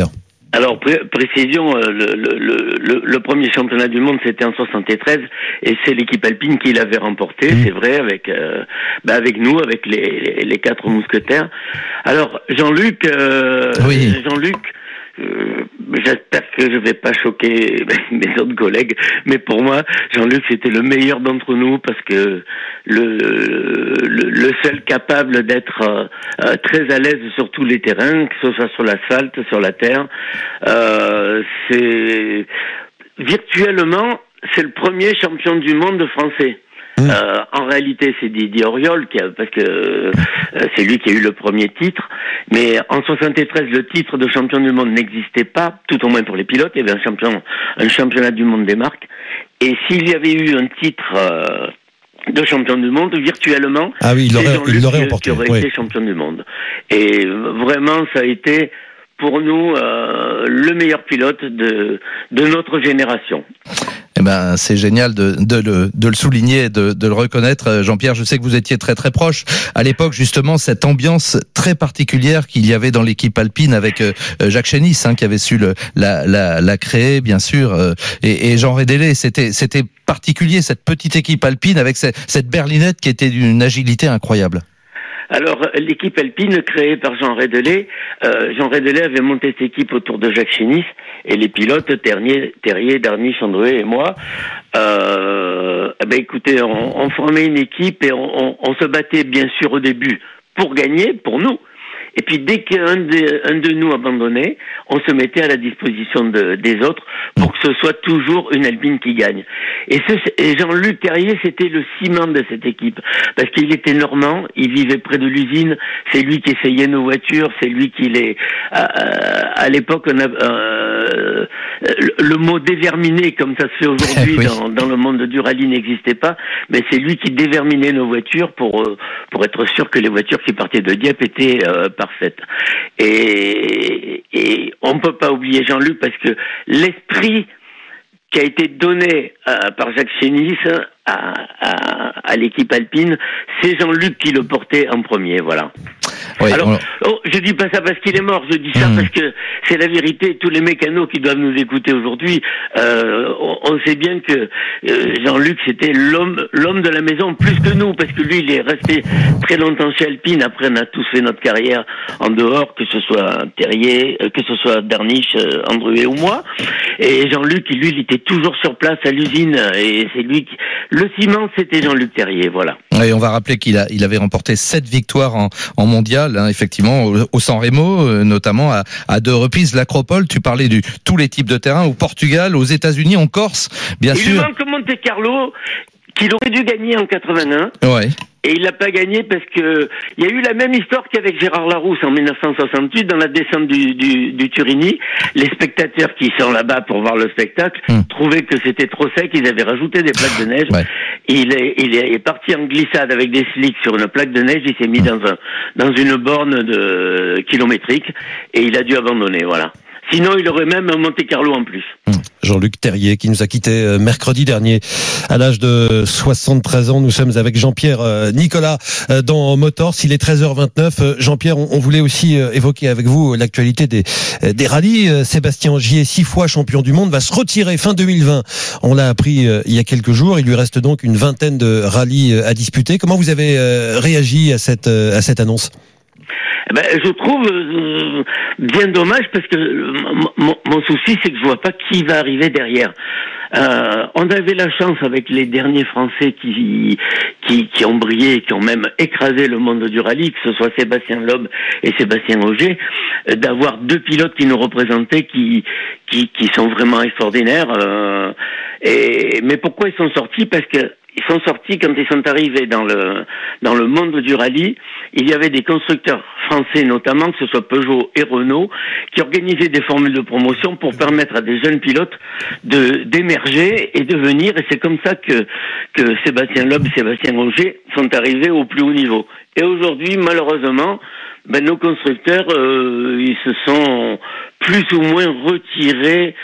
Alors, pré- précision, le, le, le, le premier championnat du monde, c'était en soixante-treize, et c'est l'équipe Alpine qui l'avait remporté, mmh. c'est vrai, avec euh, bah avec nous, avec les, les, les quatre mousquetaires. Alors, Jean-Luc, euh, oui. Jean-Luc, Euh, j'espère que je vais pas choquer mes autres collègues, mais pour moi, Jean-Luc, c'était le meilleur d'entre nous parce que le le, le seul capable d'être euh, très à l'aise sur tous les terrains, que ce soit sur l'asphalte, sur la terre. Euh, c'est virtuellement, c'est le premier champion du monde français. Mmh. Euh, en réalité, c'est Didier Auriol qui a, parce que euh, c'est lui qui a eu le premier titre. Mais en soixante-treize, le titre de champion du monde n'existait pas, tout au moins pour les pilotes. Il y avait un champion, un championnat du monde des marques. Et s'il y avait eu un titre euh, de champion du monde, virtuellement, ah oui, il c'est Jean-Luc il l'aurait emporté, qui aurait oui. été champion du monde. Et vraiment, ça a été pour nous euh, le meilleur pilote de de notre génération. Eh ben, c'est génial de, de, le, de le souligner, de, de le reconnaître. Jean-Pierre, je sais que vous étiez très très proche. À l'époque, justement, cette ambiance très particulière qu'il y avait dans l'équipe alpine avec euh, Jacques Chénis, hein, qui avait su le, la, la, la créer, bien sûr, euh, et, et Jean Rédélé. C'était, c'était particulier, cette petite équipe alpine avec cette, cette berlinette qui était d'une agilité incroyable. Alors, l'équipe alpine créée par Jean Rédélé, euh, Jean Rédélé avait monté cette équipe autour de Jacques Chénis, et les pilotes, Terrier, Terrier Darniche, Andruet et moi, euh, ben écoutez, on, on formait une équipe et on, on, on se battait bien sûr au début pour gagner, pour nous. Et puis dès qu'un de, un de nous abandonnait, on se mettait à la disposition de, des autres pour que ce soit toujours une Alpine qui gagne. Et, ce, et Jean-Luc Terrier, c'était le ciment de cette équipe. Parce qu'il était normand, il vivait près de l'usine, c'est lui qui essayait nos voitures, c'est lui qui les... À, à l'époque, on a, euh, le, le mot déverminer, comme ça se fait aujourd'hui oui. dans, dans le monde du rallye, n'existait pas, mais c'est lui qui déverminait nos voitures pour, pour être sûr que les voitures qui partaient de Dieppe étaient... Euh, parfaite. Et, et on ne peut pas oublier Jean-Luc parce que l'esprit qui a été donné euh, par Jacques Chénis à, à, à l'équipe alpine, c'est Jean-Luc qui le portait en premier, voilà. Oui, Alors, on... oh, je dis pas ça parce qu'il est mort, je dis ça mmh. parce que c'est la vérité. Tous les mécanos qui doivent nous écouter aujourd'hui, euh, on, on sait bien que euh, Jean-Luc c'était l'homme, l'homme de la maison plus que nous, parce que lui il est resté très longtemps chez Alpine. Après on a tous fait notre carrière en dehors, que ce soit Terrier, euh, que ce soit Darniche, euh, Andruet ou moi. Et Jean-Luc, lui, il était toujours sur place à l'usine, et c'est lui qui... Le ciment, c'était Jean-Luc Terrier, voilà. Et on va rappeler qu'il a, il avait remporté sept victoires en, en mondial, hein, effectivement, au, au San Remo, euh, notamment à, à deux reprises. L'Acropole, tu parlais de tous les types de terrains, au Portugal, aux États-Unis, en Corse, bien il sûr. Il manque Monte Carlo, qu'il aurait dû gagner en quatre-vingt-un. Ouais. Et il l'a pas gagné parce que il y a eu la même histoire qu'avec Gérard Larousse en dix-neuf cent soixante-huit dans la descente du, du, du Turini. Les spectateurs qui sont là-bas pour voir le spectacle mmh. trouvaient que c'était trop sec. Ils avaient rajouté des plaques de neige. Ouais. Il est, il est parti en glissade avec des slicks sur une plaque de neige. Il s'est mis mmh. dans un, dans une borne de kilométrique et il a dû abandonner. Voilà. Sinon, il aurait même un Monte Carlo en plus. Jean-Luc Terrier qui nous a quitté mercredi dernier à l'âge de soixante-treize ans. Nous sommes avec Jean-Pierre Nicolas dans Motors. Il est treize heures vingt-neuf. Jean-Pierre, on voulait aussi évoquer avec vous l'actualité des, des rallyes. Sébastien Ogier, six fois champion du monde, va se retirer fin deux mille vingt. On l'a appris il y a quelques jours. Il lui reste donc une vingtaine de rallyes à disputer. Comment vous avez réagi à cette, à cette annonce ? Ben, je trouve euh, bien dommage parce que mon, mon souci c'est que je vois pas qui va arriver derrière. Euh, on avait la chance avec les derniers Français qui, qui, qui ont brillé, qui ont même écrasé le monde du rallye, que ce soit Sébastien Loeb et Sébastien Ogier, d'avoir deux pilotes qui nous représentaient, qui, qui, qui sont vraiment extraordinaires. Euh, et, mais pourquoi ils sont sortis? Parce que ils sont sortis quand ils sont arrivés dans le dans le monde du rallye. Il y avait des constructeurs français, notamment, que ce soit Peugeot et Renault, qui organisaient des formules de promotion pour permettre à des jeunes pilotes de d'émerger et de venir. Et c'est comme ça que que Sébastien Loeb et Sébastien Ogier sont arrivés au plus haut niveau. Et aujourd'hui, malheureusement, ben nos constructeurs, euh, ils se sont plus ou moins retirés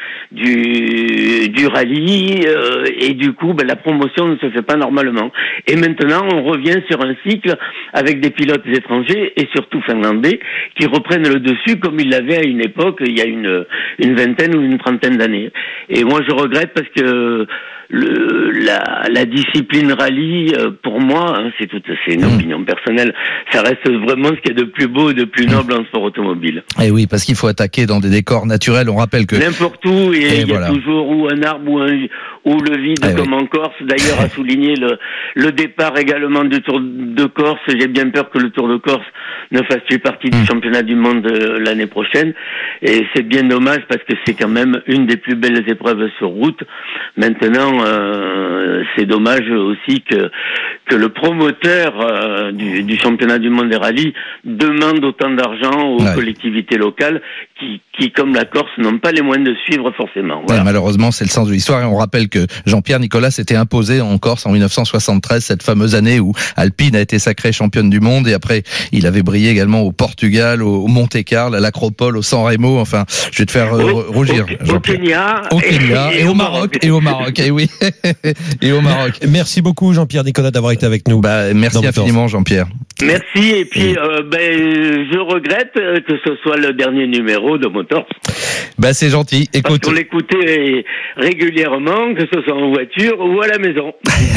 du du rallye euh, et du coup, ben la promotion ne se fait pas normalement. Et maintenant, on revient sur un cycle avec des pilotes étrangers et surtout finlandais qui reprennent le dessus comme ils l'avaient à une époque, il y a une une vingtaine ou une trentaine d'années. Et moi, je regrette parce que le la la discipline rallye, pour moi, hein, c'est tout, c'est une opinion personnelle, ça reste vraiment ce qu'il y a de plus beau et de plus noble en sport automobile. Et oui, parce qu'il faut attaquer dans des décors naturels. On rappelle que n'importe où, et, et il y voilà. a toujours ou un arbre ou un ou le vide, eh comme oui. en Corse. D'ailleurs, à souligner le le départ également du Tour de Corse. J'ai bien peur que le Tour de Corse ne fasse plus partie du mmh. championnat du monde euh, l'année prochaine. Et c'est bien dommage parce que c'est quand même une des plus belles épreuves sur route. Maintenant, euh, c'est dommage aussi que que le promoteur euh, du, du championnat du monde des rallyes demande autant d'argent aux ouais. collectivités locales qui, qui, comme la Corse, n'ont pas les moyens de suivre forcément. Voilà. Ouais, malheureusement, c'est le sens de l'histoire. Et on rappelle que Jean-Pierre Nicolas s'était imposé en Corse en dix-neuf cent soixante-treize, cette fameuse année où Alpine a été sacrée championne du monde. Et après, il avait brillé également au Portugal, au Monte-Carlo, à l'Acropole, au San Remo. Enfin, je vais te faire euh, au, rougir. Au, au Kenya. Au Kenya et, et, et au Maroc. Et au Maroc. Et oui. Et au Maroc. Merci beaucoup, Jean-Pierre Nicolas, d'avoir été avec nous. Bah, merci infiniment, Jean-Pierre. Merci. Et puis, euh, ben, je regrette que ce soit le dernier numéro de Motors. Bah, c'est gentil. Écoute. Parce qu'on l'écoutait régulièrement, que ce soit en voiture ou à la maison.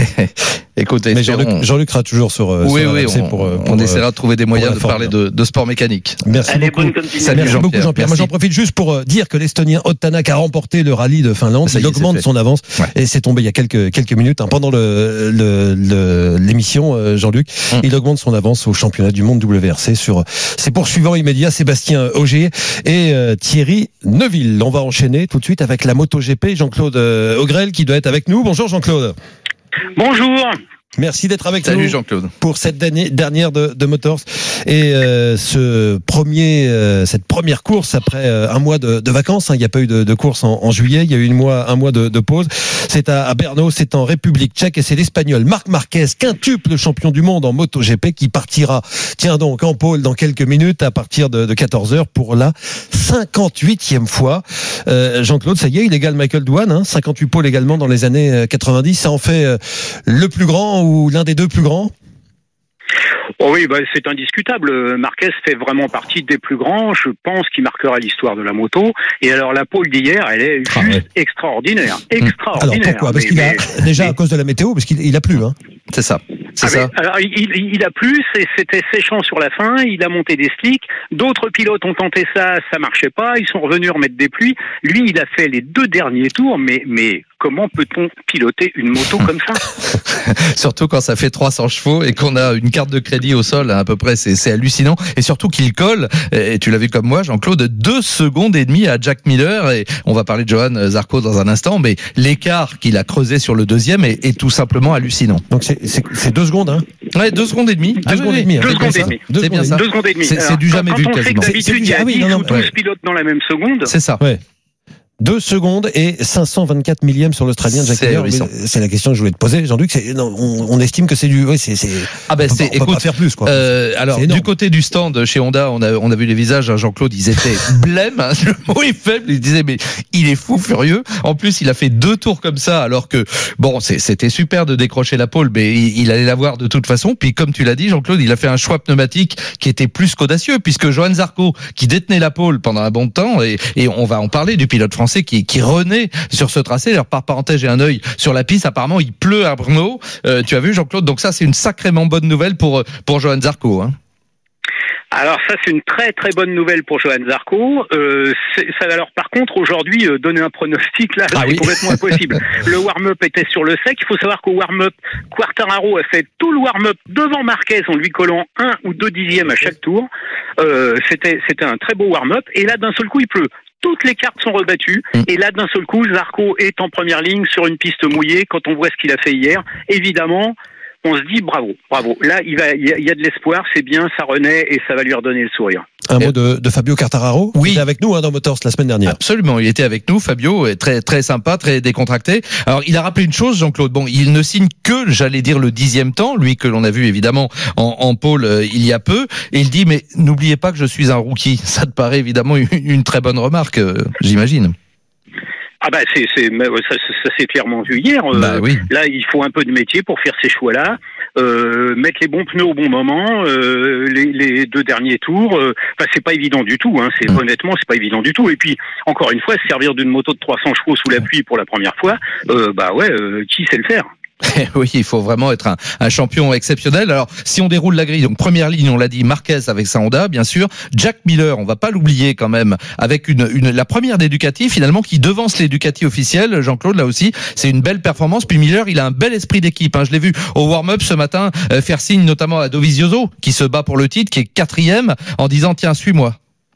Écoutez, mais Jean-Luc, Jean-Luc sera toujours sur. Oui, sur oui, on, pour, on pour, essaiera de trouver des moyens de parler de, de sport mécanique. Merci Allez, beaucoup. Salut, Merci beaucoup, Jean-Pierre. Moi, j'en profite juste pour dire que l'Estonien Ott Tänak a remporté le rallye de Finlande. Il augmente son avance ouais. et c'est tombé il y a quelques quelques minutes hein, pendant le, le, le l'émission. Jean-Luc, hum. il augmente son avance au championnat du monde W R C sur ses poursuivants immédiats Sébastien Ogier et euh, Thierry Neuville. On va enchaîner tout de suite avec la MotoGP. Jean-Claude euh, Ogrel qui doit être avec nous. Bonjour Jean-Claude. Bonjour. Merci d'être avec Salut nous Jean-Claude. Pour cette dernière de, de Motors et euh, ce premier, euh, cette première course après euh, un mois de, de vacances. Hein, il n'y a pas eu de, de course en, en juillet. Il y a eu une mois, un mois de, de pause. C'est à, à Brno, c'est en République Tchèque et c'est l'Espagnol Marc Marquez, quintuple champion du monde en MotoGP, qui partira, tiens donc, en pôle dans quelques minutes à partir de, de quatorze heures pour la cinquante-huitième fois. Euh, Jean-Claude, ça y est, il égale Michael Doohan, hein, cinquante-huit pôles également dans les années quatre-vingt-dix. Ça en fait euh, le plus grand ou l'un des deux plus grands? Oh oui, bah, c'est indiscutable. Marquez fait vraiment partie des plus grands. Je pense qu'il marquera l'histoire de la moto. Et alors, la pole d'hier, elle est juste ah ouais. extraordinaire. Extraordinaire. Alors, pourquoi? Parce mais, qu'il a, mais, déjà, mais... à cause de la météo, parce qu'il il a plu, hein. C'est ça. C'est ah ça. Mais, alors, il, il a plu, c'était séchant sur la fin, il a monté des slicks. D'autres pilotes ont tenté ça, ça marchait pas. Ils sont revenus remettre des pluies. Lui, il a fait les deux derniers tours, mais, mais, comment peut-on piloter une moto comme ça? Surtout quand ça fait trois cents chevaux et qu'on a une carte de crédit au sol, à peu près, c'est, c'est hallucinant. Et surtout qu'il colle, et tu l'as vu comme moi, Jean-Claude, deux secondes et demie à Jack Miller. Et on va parler de Johan Zarco dans un instant, mais l'écart qu'il a creusé sur le deuxième est, est tout simplement hallucinant. Donc c'est, c'est, c'est deux secondes, hein? Ouais, deux secondes et demie. Deux secondes et demie. Deux secondes et demie. C'est bien ça. Deux secondes et demie. C'est, c'est du jamais quand vu on quasiment. Sait que d'habitude, il y a dix ou douze ouais. pilotes dans la même seconde. C'est ça. Ouais. Deux secondes et cinq cent vingt-quatre millièmes sur l'Australien Jack Miller. C'est la question que je voulais te poser, Jean-Luc. C'est, non, on, on estime que c'est du, oui, c'est, c'est. Ah ben c'est, on peut écoute, pas faire plus quoi. Euh, alors du côté du stand chez Honda, on a, on a vu les visages. Hein, Jean-Claude, ils étaient blêmes. Hein, le mot est faible. Ils disaient mais il est fou furieux. En plus, il a fait deux tours comme ça, alors que bon, c'est, c'était super de décrocher la pole, mais il, il allait l'avoir de toute façon. Puis comme tu l'as dit, Jean-Claude, il a fait un choix pneumatique qui était plus qu'audacieux, puisque Johan Zarco, qui détenait la pole pendant un bon temps, et, et on va en parler du pilote français qui, qui renaît sur ce tracé. Alors par parenthèse, j'ai un œil sur la piste. Apparemment, il pleut à Brno. Euh, tu as vu, Jean-Claude. Donc ça, c'est une sacrément bonne nouvelle pour pour Johan Zarco. Hein. Alors ça, c'est une très très bonne nouvelle pour Johann Zarco. Euh, ça va alors par contre aujourd'hui euh, donner un pronostic là, ah c'est oui. complètement impossible. Le warm-up était sur le sec. Il faut savoir qu'au warm-up, Quartararo a fait tout le warm-up devant Marquez en lui collant un ou deux dixièmes à chaque tour. Euh, c'était c'était un très beau warm-up. Et là, d'un seul coup, il pleut. Toutes les cartes sont rebattues. Mmh. Et là, d'un seul coup, Zarco est en première ligne sur une piste mouillée. Quand on voit ce qu'il a fait hier, évidemment, on se dit bravo, bravo. Là, il va, il y a, il y a de l'espoir, c'est bien, ça renaît et ça va lui redonner le sourire. Un mot de, de Fabio Quartararo. Oui, il était avec nous hein, dans Motors la semaine dernière. Absolument, il était avec nous. Fabio est très très sympa, très décontracté. Alors, il a rappelé une chose, Jean-Claude. Bon, il ne signe que, j'allais dire, le dixième temps, lui que l'on a vu évidemment en, en pôle euh, il y a peu. Et il dit, mais n'oubliez pas que je suis un rookie. Ça te paraît évidemment une, une très bonne remarque, euh, j'imagine. Ah bah c'est c'est ça, ça s'est clairement vu hier. Bah oui. Là, il faut un peu de métier pour faire ces choix-là. Euh, mettre les bons pneus au bon moment, euh, les, les deux derniers tours. Euh, enfin, c'est pas évident du tout. Hein, c'est mmh. honnêtement, c'est pas évident du tout. Et puis, encore une fois, se servir d'une moto de trois cents chevaux sous la pluie pour la première fois, euh, bah ouais, euh, qui sait le faire? Oui, il faut vraiment être un, un champion exceptionnel. Alors, si on déroule la grille, donc première ligne, on l'a dit, Marquez avec sa Honda, bien sûr. Jack Miller, on va pas l'oublier quand même, avec une, une la première des Ducati, finalement, qui devance les Ducati officiels. Jean-Claude, là aussi, c'est une belle performance. Puis Miller, il a un bel esprit d'équipe. Hein. Je l'ai vu au warm-up ce matin euh, faire signe notamment à Dovizioso, qui se bat pour le titre, qui est quatrième, en disant tiens, suis-moi.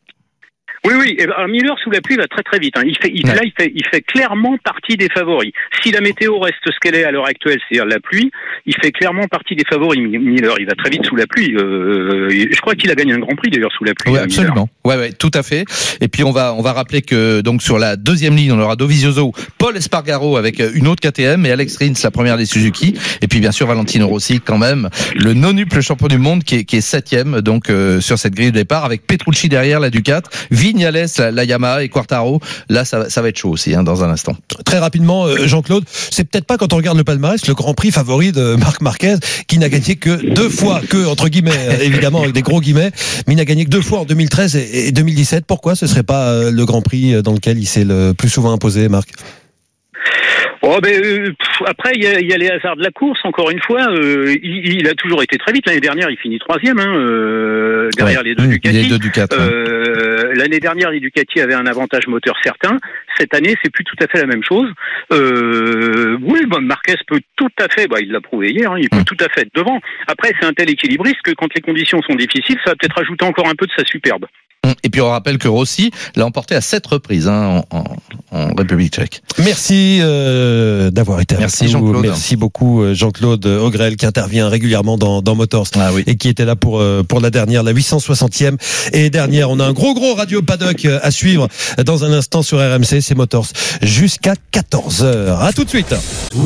Oui, oui. Et ben, Miller sous la pluie va très très vite. Hein. Il fait, il, ouais. Là, il fait, il fait clairement partie des favoris. Si la météo reste ce qu'elle est à l'heure actuelle, c'est-à-dire la pluie, il fait clairement partie des favoris. Miller, il va très vite sous la pluie. Euh, je crois qu'il a gagné un Grand Prix d'ailleurs sous la pluie. Oui, absolument. Ouais, ouais, tout à fait. Et puis on va, on va rappeler que donc sur la deuxième ligne, on aura Dovizioso, Paul Espargaro avec une autre K T M et Alex Rins, la première des Suzuki. Et puis bien sûr Valentino Rossi, quand même, le nonuple champion du monde qui est, qui est septième donc euh, sur cette grille de départ avec Petrucci derrière la Ducat, Vignales, la, la Yamaha et Quartaro. Là, ça, ça va être chaud aussi hein, dans un instant. Très rapidement, euh, Jean-Claude, c'est peut-être pas quand on regarde le palmarès le Grand Prix favori de Marc Marquez, qui n'a gagné que deux fois, que entre guillemets, évidemment avec des gros guillemets, mais il n'a gagné que deux fois en deux mille treize et, et deux mille dix-sept. Pourquoi ce serait pas le Grand Prix dans lequel il s'est le plus souvent imposé, Marc? Oh ben euh, pff, après il y a, y a les hasards de la course. Encore une fois, euh, il, il a toujours été très vite. L'année dernière, il finit troisième hein, euh, derrière ouais, les deux Ducati. Les deux Ducati. Euh, l'année dernière, les Ducati avaient un avantage moteur certain. Cette année, c'est plus tout à fait la même chose. Euh, oui, bon, Marquez peut tout à fait. Bah, il l'a prouvé hier. Hein, il peut mmh. tout à fait être devant. Après, c'est un tel équilibriste que quand les conditions sont difficiles, ça va peut-être ajouter encore un peu de sa superbe. Et puis on rappelle que Rossi l'a emporté à sept reprises hein, en, en, en République tchèque. Merci euh, d'avoir été avec Merci nous. Jean-Claude. Merci beaucoup Jean-Claude Ogrel qui intervient régulièrement dans, dans Motors ah, oui. et qui était là pour, pour la dernière, la huit cent soixantième et dernière. On a un gros gros radio paddock à suivre dans un instant sur R M C, c'est Motors jusqu'à quatorze heures. À tout de suite.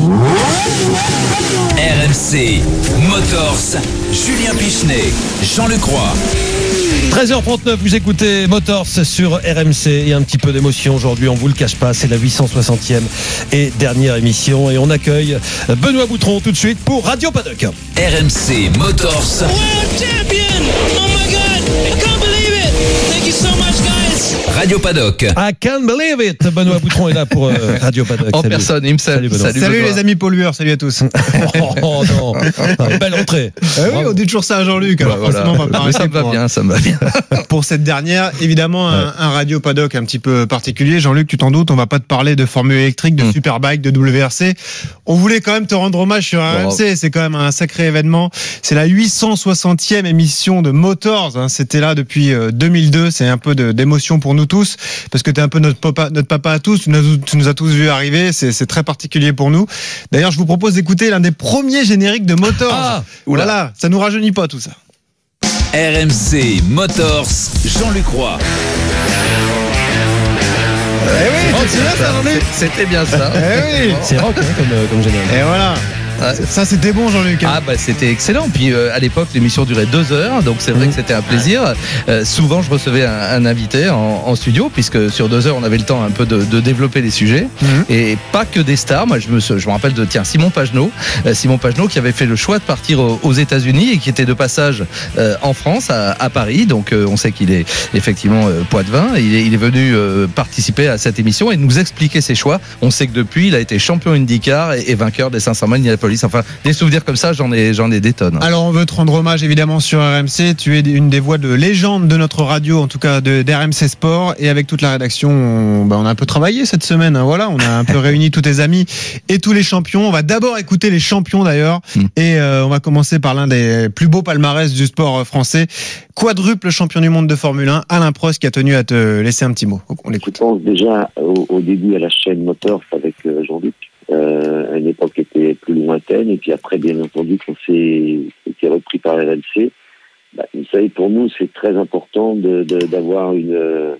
R M C Motors, Julien Pichenet, Jean-Luc Roy. treize heures trente-neuf, vous écoutez Motors sur R M C et un petit peu d'émotion aujourd'hui, on vous le cache pas, c'est la huit cent soixantième et dernière émission et on accueille Benoît Boutron tout de suite pour Radio Paddock. R M C Motors. World champion! Oh my God! I can't believe it! Thank you so much, guys! Radio Paddock. I can't believe it! Benoît Boutron est là pour euh, Radio Paddock. En salut. Personne, il me salue. Salut, salut, salut les amis pollueurs, salut à tous. oh, oh non, ah, belle entrée. Ah oui, on dit toujours ça à Jean-Luc. Alors voilà. forcément, on va pas ça me va pour, bien, ça me va bien. Pour cette dernière, évidemment, un, ouais. un Radio Paddock un petit peu particulier. Jean-Luc, tu t'en doutes, on va pas te parler de Formule électrique, de mmh. Superbike, de W R C. On voulait quand même te rendre hommage sur R M C. C'est quand même un sacré événement. C'est la huit cent soixantième émission de Motors. Hein. C'était là depuis deux mille deux. C'est un peu de, d'émotion pour nous tous parce que t'es un peu notre papa, notre papa à tous. Tu nous, tu nous as tous vu arriver. C'est, c'est très particulier pour nous. D'ailleurs, je vous propose d'écouter l'un des premiers génériques de Motors. Ah, voilà, ça nous rajeunit pas tout ça. R M C Motors, Jean-Luc Roy. Eh oui, oh, c'est là, ça, Jean-Luc. C'était bien ça. Eh oui, c'est rock hein, comme, comme général. Et voilà. Ah, ça c'était bon Jean-Luc. Ah bah c'était excellent. Puis euh, à l'époque l'émission durait deux heures, donc c'est vrai mmh. que c'était un plaisir. Euh, souvent je recevais un, un invité en, en studio, puisque sur deux heures on avait le temps un peu de, de développer les sujets mmh. et pas que des stars. Moi je me, je me rappelle de tiens Simon Pagenaud, euh, Simon Pagenaud qui avait fait le choix de partir aux, aux États-Unis et qui était de passage euh, en France à, à Paris. Donc euh, on sait qu'il est effectivement euh, poitevin. Il est, il est venu euh, participer à cette émission et nous expliquer ses choix. On sait que depuis il a été champion IndyCar et, et vainqueur des cinq cents miles Indianapolis. police. Enfin, des souvenirs comme ça, j'en ai, j'en ai des tonnes. Alors, on veut te rendre hommage évidemment sur R M C. Tu es une des voix de légende de notre radio, en tout cas de d'R M C Sport. Et avec toute la rédaction, on, bah, on a un peu travaillé cette semaine. Hein, voilà, on a un peu réuni tous tes amis et tous les champions. On va d'abord écouter les champions d'ailleurs, mm. et euh, on va commencer par l'un des plus beaux palmarès du sport français. Quadruple champion du monde de Formule un, Alain Prost, qui a tenu à te laisser un petit mot. On l'écoute. Je pense déjà au, au début à la chaîne Motors avec euh, Jean-Luc. Euh, à une époque qui était plus lointaine, et puis après, bien entendu, quand c'est été repris par R M C, bah, vous savez, pour nous, c'est très important de, de, d'avoir une, euh,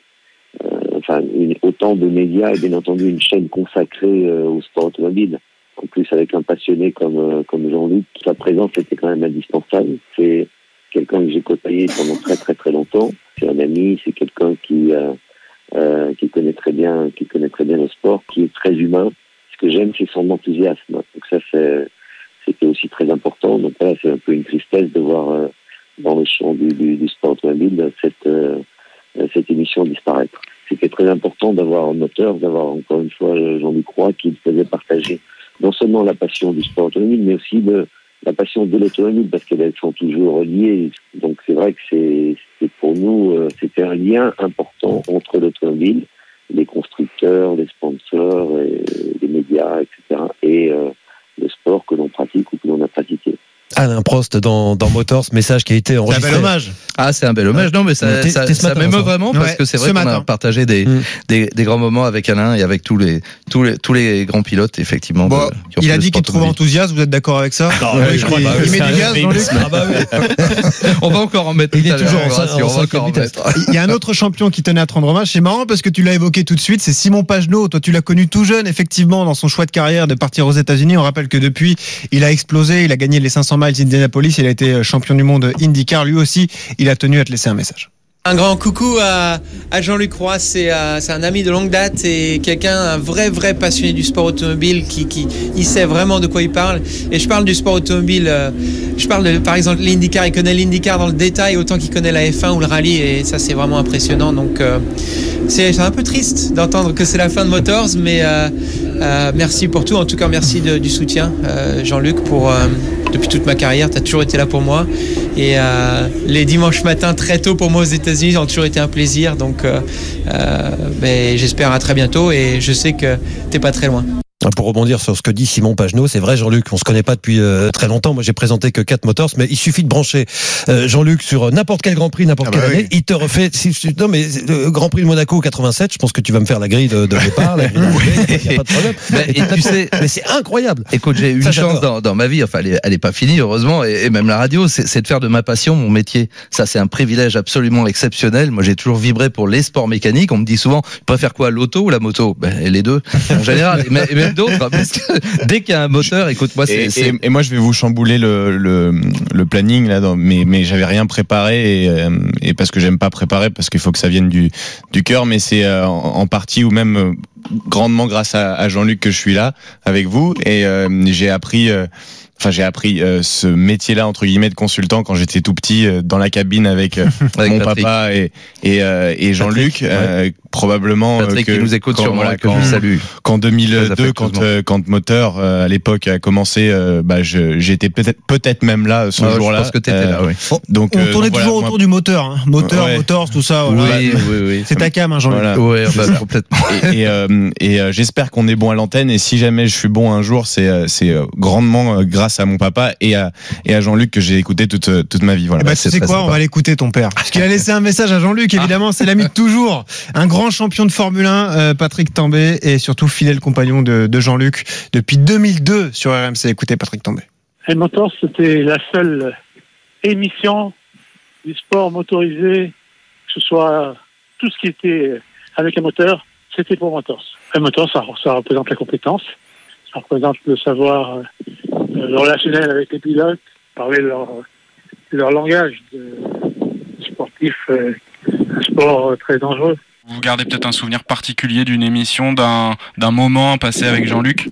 enfin, une, autant de médias et bien entendu une chaîne consacrée euh, au sport automobile. En plus, avec un passionné comme, euh, comme Jean-Luc, sa présence était quand même indispensable. C'est quelqu'un que j'ai côtoyé pendant très très très longtemps. C'est un ami, c'est quelqu'un qui, euh, euh, qui connaît très bien, qui connaît très bien le sport, qui est très humain. Ce que j'aime, c'est son enthousiasme. Donc ça, c'est, c'était aussi très important. Donc voilà, c'est un peu une tristesse de voir euh, dans le champ du, du, du sport automobile cette, euh, cette émission disparaître. C'était très important d'avoir un moteur, d'avoir encore une fois Jean-Luc Roy qui faisait partager non seulement la passion du sport automobile, mais aussi de, la passion de l'automobile, parce qu'elles sont toujours reliées. Donc c'est vrai que c'est, c'est pour nous, euh, c'était un lien important entre l'automobile, les constructeurs, les sponsors, et les médias, et cetera, et euh, le sport que l'on pratique ou que l'on a pratiqué. Alain Prost dans, dans Motors, message qui a été enregistré. C'est un bel hommage. Ah, c'est un bel hommage. Non, mais ça, t'es, ça, t'es ça matin, m'émeut ça. vraiment, parce ouais, que c'est vrai qu'on matin. a partagé des, mmh. des, des grands moments avec Alain et avec tous les, tous les, tous les grands pilotes, effectivement. Bon, de, qui ont il a fait dit qu'il te trouve enthousiaste, vous êtes d'accord avec ça? Non, ouais, oui, je crois. Il, il met du gaz, Jean-Luc. Ah bah oui. On va encore en mettre. Il est tout à toujours l'heure, en, Horacio, en, on va en encore en vitesse. mettre. Il y a un autre champion qui tenait à te rendre hommage. C'est marrant parce que tu l'as évoqué tout de suite. C'est Simon Pagenaud. Toi, tu l'as connu tout jeune, effectivement, dans son choix de carrière de partir aux États-Unis. On rappelle que depuis, il a explosé. Il a gagné les cinq cents miles d'Indianapolis. Il a été champion du monde IndyCar. Lui aussi, il a tenu à te laisser un message. Un grand coucou à, à Jean-Luc Roy, c'est, euh, c'est un ami de longue date et quelqu'un, un vrai vrai passionné du sport automobile qui, qui il sait vraiment de quoi il parle. Et je parle du sport automobile, euh, je parle de, par exemple l'IndyCar, il connaît l'IndyCar dans le détail autant qu'il connaît la F un ou le rallye, et ça c'est vraiment impressionnant. Donc euh, c'est, c'est un peu triste d'entendre que c'est la fin de Motors, mais euh, euh, merci pour tout. En tout cas, merci de, du soutien, euh, Jean-Luc, pour euh, depuis toute ma carrière, tu as toujours été là pour moi. Et euh, les dimanches matins très tôt pour moi aux États-Unis ont toujours été un plaisir. Donc euh, euh, ben, j'espère à très bientôt, et je sais que t'es pas très loin. Pour rebondir sur ce que dit Simon Pagenaud, c'est vrai, Jean-Luc, on se connaît pas depuis euh, très longtemps. Moi, j'ai présenté que quatre Motors, mais il suffit de brancher euh, Jean-Luc sur n'importe quel Grand Prix, n'importe ah bah quelle oui. année, il te refait. Si, non, mais le Grand Prix de Monaco quatre-vingt-sept, je pense que tu vas me faire la grille de, de départ. Il n'y a pas de problème. Mais, et tu sais, mais c'est incroyable. Écoute, j'ai eu une chance dans, dans ma vie. Enfin, elle est, elle est pas finie, heureusement, et, et même la radio, c'est, c'est de faire de ma passion mon métier. Ça, c'est un privilège absolument exceptionnel. Moi, j'ai toujours vibré pour les sports mécaniques. On me dit souvent, tu préfères quoi, l'auto ou la moto? Ben, les deux, en général, et même d'autres, parce que dès qu'il y a un moteur, écoute-moi, c'est, et, c'est... Et, et moi, je vais vous chambouler le, le, le planning là, dans, mais, mais j'avais rien préparé, et, et parce que j'aime pas préparer, parce qu'il faut que ça vienne du, du cœur, mais c'est euh, en, en partie ou même euh, grandement grâce à, à Jean-Luc que je suis là avec vous, et euh, j'ai appris. Euh, Enfin, j'ai appris euh, ce métier-là entre guillemets de consultant quand j'étais tout petit euh, dans la cabine avec, euh, avec mon Patrick. papa et et, euh, et Jean-Luc, euh, ouais. probablement Patrick que qui nous écoute quand, sûrement, voilà, que je salue. Qu'en deux mille deux, quand euh, quand Moteur euh, à l'époque a commencé, euh, bah je, j'étais peut-être peut-être même là ce ah, jour-là. Je pense que t'étais euh, là, oui. Donc on euh, tournait donc, toujours voilà, autour moi... du moteur, hein. moteur, ouais. motors, tout ça. Voilà. Oui, oui, oui. C'est ta cam, hein, Jean-Luc. Voilà. Ouais, bah, complètement. Et, et, euh, et euh, j'espère qu'on est bon à l'antenne. Et si jamais je suis bon un jour, c'est c'est grandement grâce à mon papa et à et à Jean-Luc que j'ai écouté toute toute ma vie. Voilà. Bah, tu sais quoi, sympa. On va l'écouter ton père, parce qu'il a laissé un message à Jean-Luc. Évidemment, c'est l'ami de toujours, un grand champion de Formule un, euh, Patrick Tambay, et surtout fidèle compagnon de, de Jean-Luc depuis deux mille deux sur R M C. Écoutez Patrick Tambay. Et Motors, c'était la seule émission du sport motorisé, que ce soit tout ce qui était avec un moteur, c'était pour Motors. Un moteur, ça, ça représente la compétence, ça représente le savoir, euh, le relationnel avec les pilotes, parler leur, leur langage de sportif, euh, un sport très dangereux. Vous gardez peut-être un souvenir particulier d'une émission, d'un, d'un moment passé avec Jean-Luc?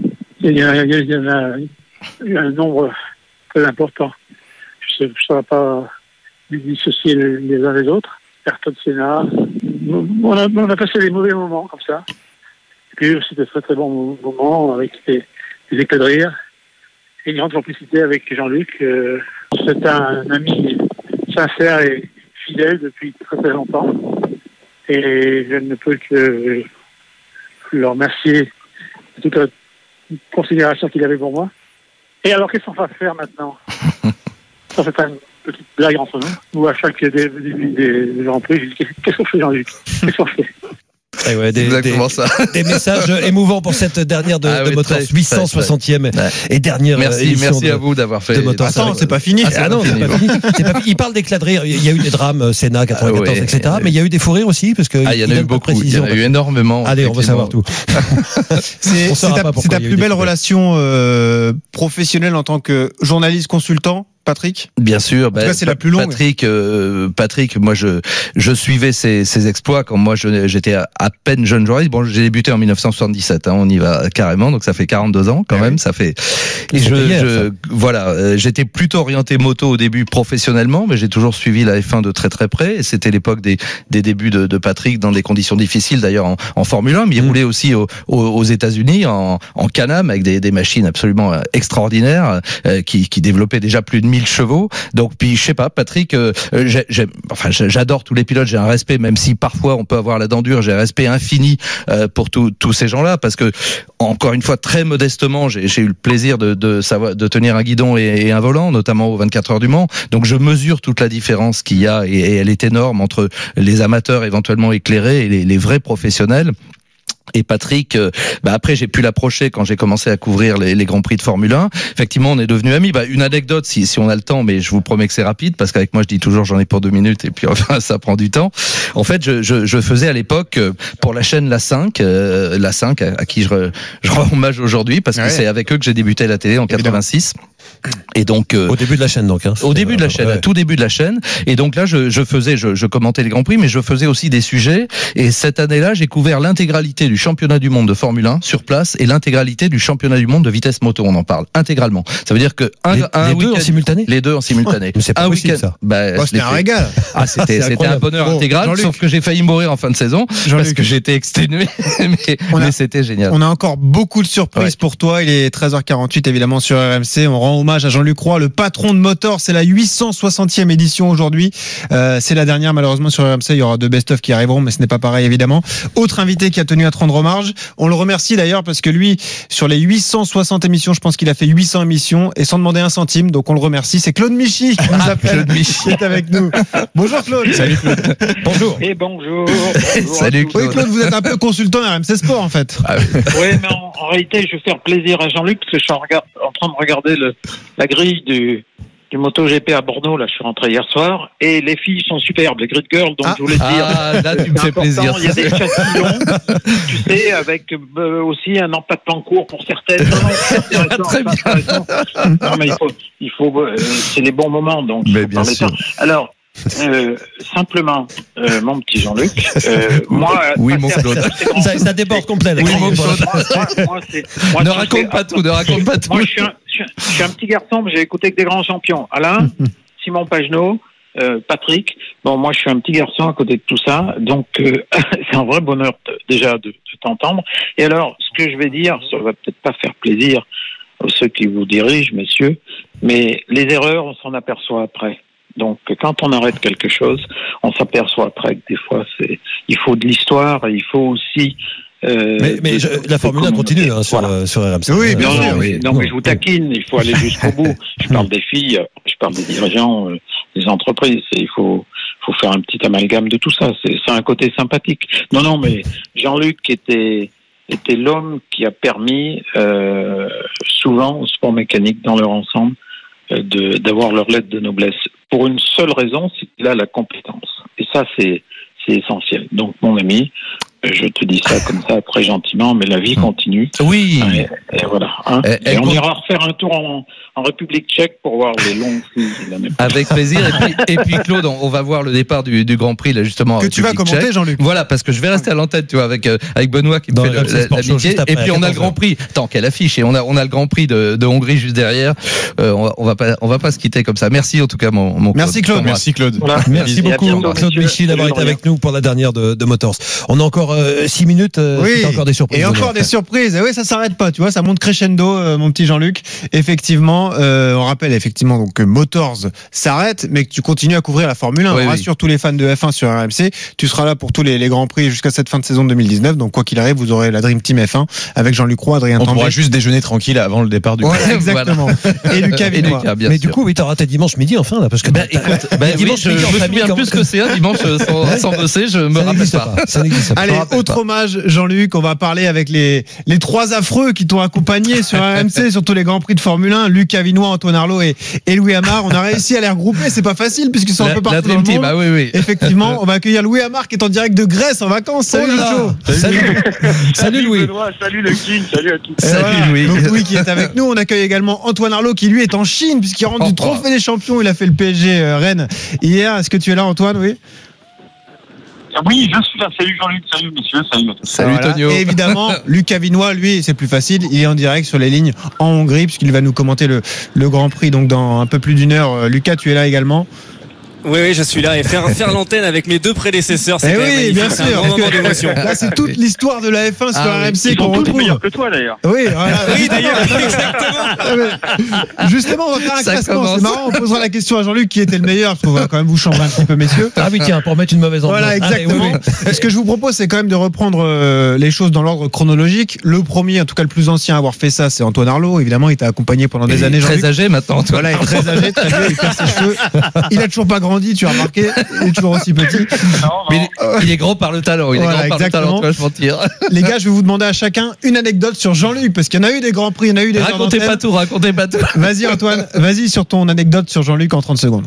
Il y, a, il, y a, il, y en a, il y a un nombre très important. Je ne saurais pas les dissocier les, les uns des autres. Ayrton Senna. On a, on a passé des mauvais moments comme ça. Et puis c'était très très bons moments avec des, des éclats de rire. et une grande complicité avec Jean-Luc. Euh, c'est un ami sincère et fidèle depuis très très longtemps. Et je ne peux que le remercier de toute la considération qu'il avait pour moi. Et alors, qu'est-ce qu'on va faire maintenant? Ça fait une petite blague entre nous, où à chaque début des Grands Prix, je dis qu'est-ce qu'on fait, Jean-Luc? Qu'est-ce qu'on fait? Et ouais, des, exactement des, ça. Des messages émouvants pour cette dernière de, ah de oui, Motors, très, huit cent soixantième très, très. et dernière merci, édition merci de, à vous d'avoir fait. De Motors. Attends, c'est pas fini. Ah, c'est ah non, c'est pas fini. C'est pas fini. Il parle d'éclat de rire. Il y a eu des drames, Senna quatre-vingt-quatorze, ah, oui, et cetera. Mais il y a eu des fous rires aussi, parce que ah, il y en a eu beaucoup. Il y en a eu énormément. Allez, on veut savoir tout. C'est ta, c'est ta plus belle relation euh, professionnelle en tant que journaliste consultant, Patrick? Bien sûr. En tout cas, c'est la plus longue. Patrick, euh, Patrick, moi je je suivais ses, ses exploits quand moi je, j'étais à, à peine jeune journaliste. Bon, j'ai débuté en dix-neuf cent soixante-dix-sept. Hein, on y va carrément, donc ça fait quarante-deux ans quand ah même. Oui. Ça fait. Et je, hier, je voilà, euh, j'étais plutôt orienté moto au début professionnellement, mais j'ai toujours suivi la F un de très très près. Et c'était l'époque des des débuts de, de Patrick dans des conditions difficiles d'ailleurs en, en Formule un. Mais il mmh. roulait aussi au, au, aux États-Unis en en Can-Am avec des des machines absolument extraordinaires euh, qui qui développaient déjà plus de mille chevaux. Donc puis je sais pas, Patrick, euh, j'ai, j'ai, enfin j'adore tous les pilotes, j'ai un respect, même si parfois on peut avoir la dent dure, j'ai un respect infini euh, pour tous tous ces gens-là, parce que encore une fois très modestement, j'ai, j'ai eu le plaisir de de savoir de tenir un guidon et, et un volant, notamment aux vingt-quatre heures du Mans. Donc je mesure toute la différence qu'il y a et, et elle est énorme entre les amateurs éventuellement éclairés et les, les vrais professionnels. Et Patrick, euh, bah après j'ai pu l'approcher quand j'ai commencé à couvrir les, les grands prix de Formule un. Effectivement, on est devenus amis. Bah, une anecdote, si, si on a le temps, mais je vous promets que c'est rapide, parce qu'avec moi je dis toujours j'en ai pour deux minutes et puis enfin ça prend du temps. En fait, je, je, je faisais à l'époque pour la chaîne La cinq, euh, La cinq à, à qui je, re, je rends hommage aujourd'hui, parce que ouais. c'est avec eux que j'ai débuté à la télé en quatre-vingt-six. Et donc euh, au début de la chaîne, donc. Hein, au début de la chaîne, ouais. à tout début de la chaîne. Et donc là, je, je faisais, je, je commentais les grands prix, mais je faisais aussi des sujets. Et cette année-là, j'ai couvert l'intégralité du championnat du monde de Formule un sur place et l'intégralité du championnat du monde de vitesse moto. On en parle intégralement. Ça veut dire que un, les, un les deux en simultané. Les deux en simultané. Mais c'est pas un possible, ça. Bah, oh, c'était un régal. Ah, c'était, c'était un bonheur bon, intégral. Jean-Luc. Sauf que j'ai failli mourir en fin de saison Jean-Luc. parce que j'étais exténué. mais, a, mais c'était génial. On a encore beaucoup de surprises ouais. pour toi. Il est treize heures quarante-huit évidemment sur R M C. On rend hommage à Jean-Luc Roy, le patron de Motors. C'est la huit cent soixantième édition aujourd'hui. Euh, c'est la dernière malheureusement sur R M C. Il y aura deux best-of qui arriveront, mais ce n'est pas pareil évidemment. Autre invité qui a tenu à te rendre hommage. On le remercie d'ailleurs parce que lui, sur les huit cent soixante émissions, je pense qu'il a fait huit cents émissions et sans demander un centime. Donc on le remercie. C'est Claude Michy qui nous appelle. Claude Michy qui est avec nous. Bonjour Claude. Salut Claude. Bonjour. Et bonjour. bonjour Salut Claude. Oui Claude, vous êtes un peu consultant R M C Sport en fait. Ah oui. oui, mais en, en réalité, je vais faire plaisir à Jean-Luc parce que je suis en, regard, en train de regarder le, la grille du du MotoGP à Bordeaux, là je suis rentré hier soir, et les filles sont superbes, les grid girls, donc ah, je voulais te dire, ah, là tu me fais plaisir. Il y a des châsillons, tu sais, avec euh, aussi un empattement court pour certaines. Non, non, Très bien. Non, mais il faut, il faut euh, c'est les bons moments, donc. Mais bien sûr. Alors, Euh, simplement, euh, mon petit Jean-Luc, euh, moi, oui, mon Claude, ça, ça déborde complètement. Oui, mon Claude. Moi, moi, c'est, moi, ne raconte pas tout, ne raconte pas tout. Moi, je suis, un, je, suis un, je suis un petit garçon, mais j'ai écouté que des grands champions. Alain, Simon Pagenaud, euh, Patrick. Bon, moi, je suis un petit garçon à côté de tout ça, donc euh, c'est un vrai bonheur de, déjà de, de t'entendre. Et alors, ce que je vais dire, ça va peut-être pas faire plaisir à ceux qui vous dirigent, messieurs, mais les erreurs, on s'en aperçoit après. Donc, quand on arrête quelque chose, on s'aperçoit après que des fois, c'est, il faut de l'histoire, et il faut aussi. Euh, mais mais je, la Formule un continue hein, sur, voilà. sur R M C. Oui, bien sûr. Non, oui. non, mais je vous taquine. Il faut aller jusqu'au bout. Je parle des filles, je parle des dirigeants, euh, des entreprises. Il faut, faut faire un petit amalgame de tout ça. C'est, c'est un côté sympathique. Non, non, mais Jean-Luc était était l'homme qui a permis euh, souvent au sport mécanique dans leur ensemble de d'avoir leur lettre de noblesse pour une seule raison, c'est qu'il a la compétence. Et ça, c'est c'est essentiel. Donc, mon ami, je te dis ça comme ça, très gentiment, mais la vie continue. Oui. Et, et voilà. Hein. Et, et on ira refaire un tour en, en République tchèque pour voir les longues filles. Avec plaisir. Et puis, et puis Claude, on, on va voir le départ du, du Grand Prix, là, justement. Que tu vas commenter, tchèque. Jean-Luc. Voilà, parce que je vais rester à l'antenne, tu vois, avec, euh, avec Benoît qui me fait le, la, l'amitié. Et puis, on a le Grand Prix. Tant qu'elle affiche. Et on a, on a le Grand Prix de, de Hongrie juste derrière. Euh, on, va, on va pas, on va pas se quitter comme ça. Merci, en tout cas, mon, mon Claude. Merci, Claude. Merci, Claude. Voilà. Merci beaucoup, Claude Michy, d'avoir été avec nous pour la dernière de, de Motors. On a encore encore six minutes. Euh, oui. Encore des surprises. Et encore des surprises. Et oui, ça s'arrête pas. Tu vois, ça monte crescendo, euh, mon petit Jean-Luc. Effectivement, euh, on rappelle effectivement donc que Motors s'arrête, mais que tu continues à couvrir la Formule un. Oui, on oui. rassure tous les fans de F un sur R M C. Tu seras là pour tous les, les grands prix jusqu'à cette fin de saison deux mille dix-neuf. Donc quoi qu'il arrive, vous aurez la Dream Team F un avec Jean-Luc Roy, Adrien On Tambay. pourra juste déjeuner tranquille avant le départ du. Voilà, exactement. Et Lucas Vinois. Mais sûr. Du coup, oui, t'auras tes dimanche midi enfin là, parce que bah, écoute, bah, dimanche oui, je, je me souviens plus ce que c'est un dimanche sans, sans bosser, je me rappelle pas. pas. Ça n'existe pas. Allez, autre pas. hommage, Jean-Luc, on va parler avec les les trois affreux qui t'ont accompagné sur R M C, sur tous les grands prix de Formule un, Lucas Vinois, Antoine Arlot et, et Louis Amar. On a réussi à les regrouper, c'est pas facile puisqu'ils sont la, un peu partout la dans le team, monde. Ah oui, oui. Effectivement, on va accueillir Louis Amar qui est en direct de Grèce en vacances. Salut oh Lucho. Salut. Salut Louis. Benoît, salut le King, salut à tous. Salut voilà. Louis. Donc Louis qui est avec nous. On accueille également Antoine Arlot qui lui est en Chine puisqu'il rentre oh, du trophée oh. des champions. Il a fait le P S G euh, Rennes hier. Est-ce que tu es là, Antoine? Oui. Oui, je suis là. Salut Jean-Luc, salut messieurs, salut. Salut voilà. Tonio. Et évidemment, Lucas Vinois, lui, c'est plus facile. Il est en direct sur les lignes en Hongrie puisqu'il va nous commenter le, le Grand Prix. Donc dans un peu plus d'une heure. Lucas, tu es là également? Oui, oui, je suis là et faire, faire l'antenne avec mes deux prédécesseurs, c'est eh quand même oui, magnifique, bien c'est sûr. un grand moment d'émotion. Là, c'est toute l'histoire de la F un sur ah, R M C oui. qu'on retrouve. Meilleur que toi d'ailleurs. Oui, voilà. Oui, d'ailleurs, exactement. Justement, on va faire un Ça classement. Commence. C'est marrant, on posera la question à Jean-Luc qui était le meilleur, parce qu'on va quand même vous chambrer un petit peu, messieurs. Ah oui, tiens, pour mettre une mauvaise ambiance. Voilà, exactement. Allez, oui, oui. Ce que je vous propose, c'est quand même de reprendre euh, les choses dans l'ordre chronologique. Le premier, en tout cas le plus ancien à avoir fait ça, c'est Antoine Arlot. Évidemment, il t'a accompagné pendant des il années. Très Jean-Luc. âgé maintenant. Antoine. Voilà, il est très âgé, très vieux, il perd ses cheveux. Il a toujours pas grandi, tu as remarqué. Il est toujours aussi petit. Non, non. Mais il est grand par le talent. Il est voilà, grand par exactement. le talent, tu vas mentir. Les gars, je vais vous demander à chacun une anecdote sur Jean-Luc, parce qu'il y en a eu des grands prix, il y en a eu des. Racontez pas tout, racontez pas tout. Vas-y Antoine, vas-y sur ton anecdote sur Jean-Luc en trente secondes.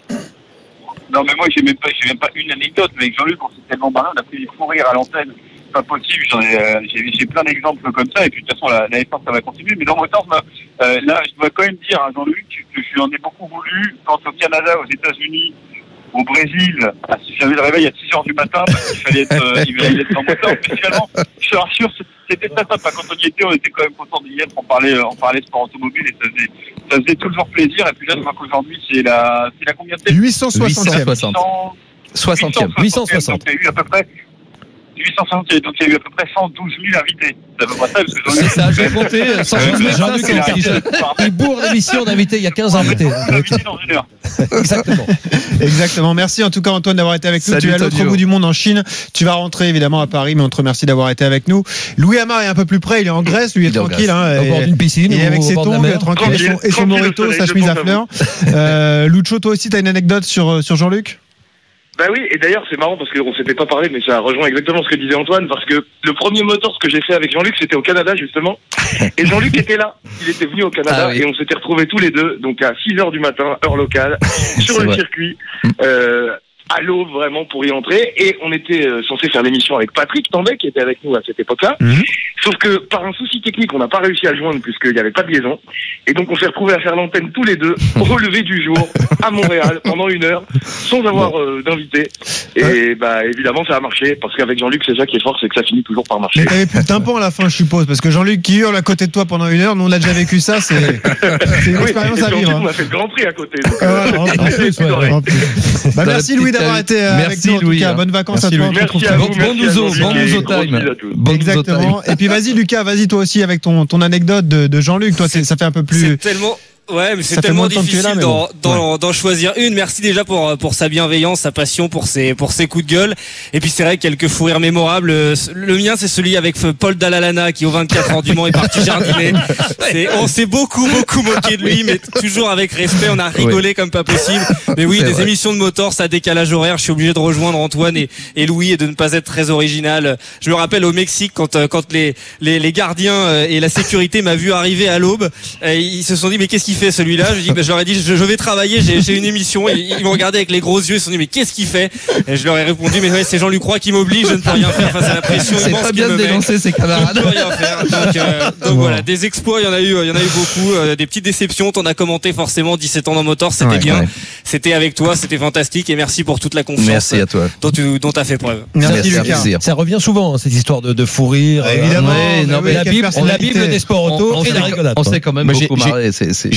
Non mais moi j'ai même pas, j'ai même pas une anecdote, mais avec Jean-Luc on s'est tellement marré, on a pris des fous rires à l'antenne. Pas possible, j'en ai, euh, j'ai, j'ai plein d'exemples comme ça, et puis de toute façon la, la F un ça va continuer. Mais dans mon temps, euh, là je dois quand même dire à Jean-Luc que j'en ai beaucoup voulu quand au Canada, aux États-Unis, au Brésil, j'avais le réveil à six heures du matin parce qu'il fallait être, euh, il fallait être en moteur. Mais finalement, je te rassure, c'était très sympa. Quand on y était, on était quand même content d'y être. On parlait, on parlait de sport automobile et ça faisait, ça faisait toujours plaisir. Et puis là, je vois qu'aujourd'hui, c'est la, c'est la combien de huit cent soixantième. soixantième. huit cent soixante. Donc, il y a eu à peu près huit cent soixante, donc il y a eu à peu près cent douze mille invités. C'est à peu près ça, parce que c'est ça, j'ai compté cent douze mille. Jean-Luc, il bourre l'émission d'invités, il y a quinze invités. Dans une heure. Exactement. Exactement. Merci en tout cas Antoine d'avoir été avec nous. Salut, tu es à l'autre bout du monde en Chine. Tu vas rentrer évidemment à Paris, mais on te remercie d'avoir été avec nous. Louis Amar est un peu plus près, il est en Grèce, lui est il tranquille. Hein, au bord d'une piscine. Il est avec ses tongs, tranquille, et son, et son morito, sa chemise à fleurs. Euh, Lucho, toi aussi, tu as une anecdote sur, sur Jean-Luc? Bah oui, et d'ailleurs c'est marrant parce qu'on s'était pas parlé, mais ça rejoint exactement ce que disait Antoine, parce que le premier moteur que j'ai fait avec Jean-Luc, c'était au Canada justement, et Jean-Luc était là, il était venu au Canada, ah oui. Et on s'était retrouvés tous les deux, donc à six heures du matin, heure locale, sur c'est le vrai. circuit, euh, à l'aube vraiment pour y entrer, et on était euh, censé faire l'émission avec Patrick Tambay qui était avec nous à cette époque-là, mm-hmm. Sauf que par un souci technique, on n'a pas réussi à le joindre puisqu'il n'y avait pas de liaison, et donc on s'est retrouvés à faire l'antenne tous les deux, au relevé du jour, à Montréal, pendant une heure, sans avoir euh, d'invité, et ouais. bah évidemment ça a marché, parce qu'avec Jean-Luc c'est ça qui est fort, c'est que ça finit toujours par marcher. Mais t'avais plus de tympan à la fin je suppose, parce que Jean-Luc qui hurle à côté de toi pendant une heure, nous on a déjà vécu ça, c'est, c'est une oui, expérience à vivre. Hein. On a fait le Grand Prix à côté. Donc, euh, en, en plus, ouais, en plus. Bah, merci Louis d'avoir été euh, avec nous en tout cas, bonnes vacances à toi. Merci à vous, bon nouveau, bon nouveau time. Exactement. Et puis vas-y Lucas, vas-y toi aussi avec ton ton anecdote de, de Jean-Luc. Toi, c'est, ça fait un peu plus. C'est tellement. Ouais, mais c'est tellement difficile là, d'en, bon. d'en, ouais. d'en choisir une. Merci déjà pour pour sa bienveillance, sa passion, pour ses pour ses coups de gueule. Et puis c'est vrai quelques fous rires mémorables. Le mien, c'est celui avec Paul Dallalana qui, au vingt-quatre heures du Mans, est parti jardiner. C'est, on s'est beaucoup beaucoup moqué de lui, mais toujours avec respect. On a rigolé oui. comme pas possible. Mais oui, c'est des vrai. émissions de motor, ça décalage horaire. Je suis obligé de rejoindre Antoine et, et Louis et de ne pas être très original. Je me rappelle au Mexique quand quand les les, les gardiens et la sécurité m'a vu arriver à l'aube, ils se sont dit mais qu'est-ce qu'il fait celui-là? Je dis, bah, je leur ai dit, je, je vais travailler, j'ai, j'ai une émission. Et ils m'ont regardé avec les gros yeux, ils se sont dit, mais qu'est-ce qu'il fait? Et je leur ai répondu, mais ouais, c'est Jean-Luc Roy qui m'oblige, je ne peux rien faire face à la pression. C'est pas bien de dénoncer ses camarades. Je ne peux rien faire. Donc, euh, donc wow. voilà, des exploits, il y en a eu, il y en a eu beaucoup, euh, des petites déceptions. T'en as commenté forcément, dix-sept ans dans Motor, c'était ouais, bien. Ouais. C'était avec toi, c'était fantastique et merci pour toute la confiance. Merci à toi. Dont tu, dont t'as fait preuve. Merci, merci Lucas. Ça revient souvent, hein, cette histoire de, de fou rire. Ouais, évidemment. Ouais, non, mais la Bible, la Bible des sports auto et la rigolade. On s'est quand même beaucoup marré.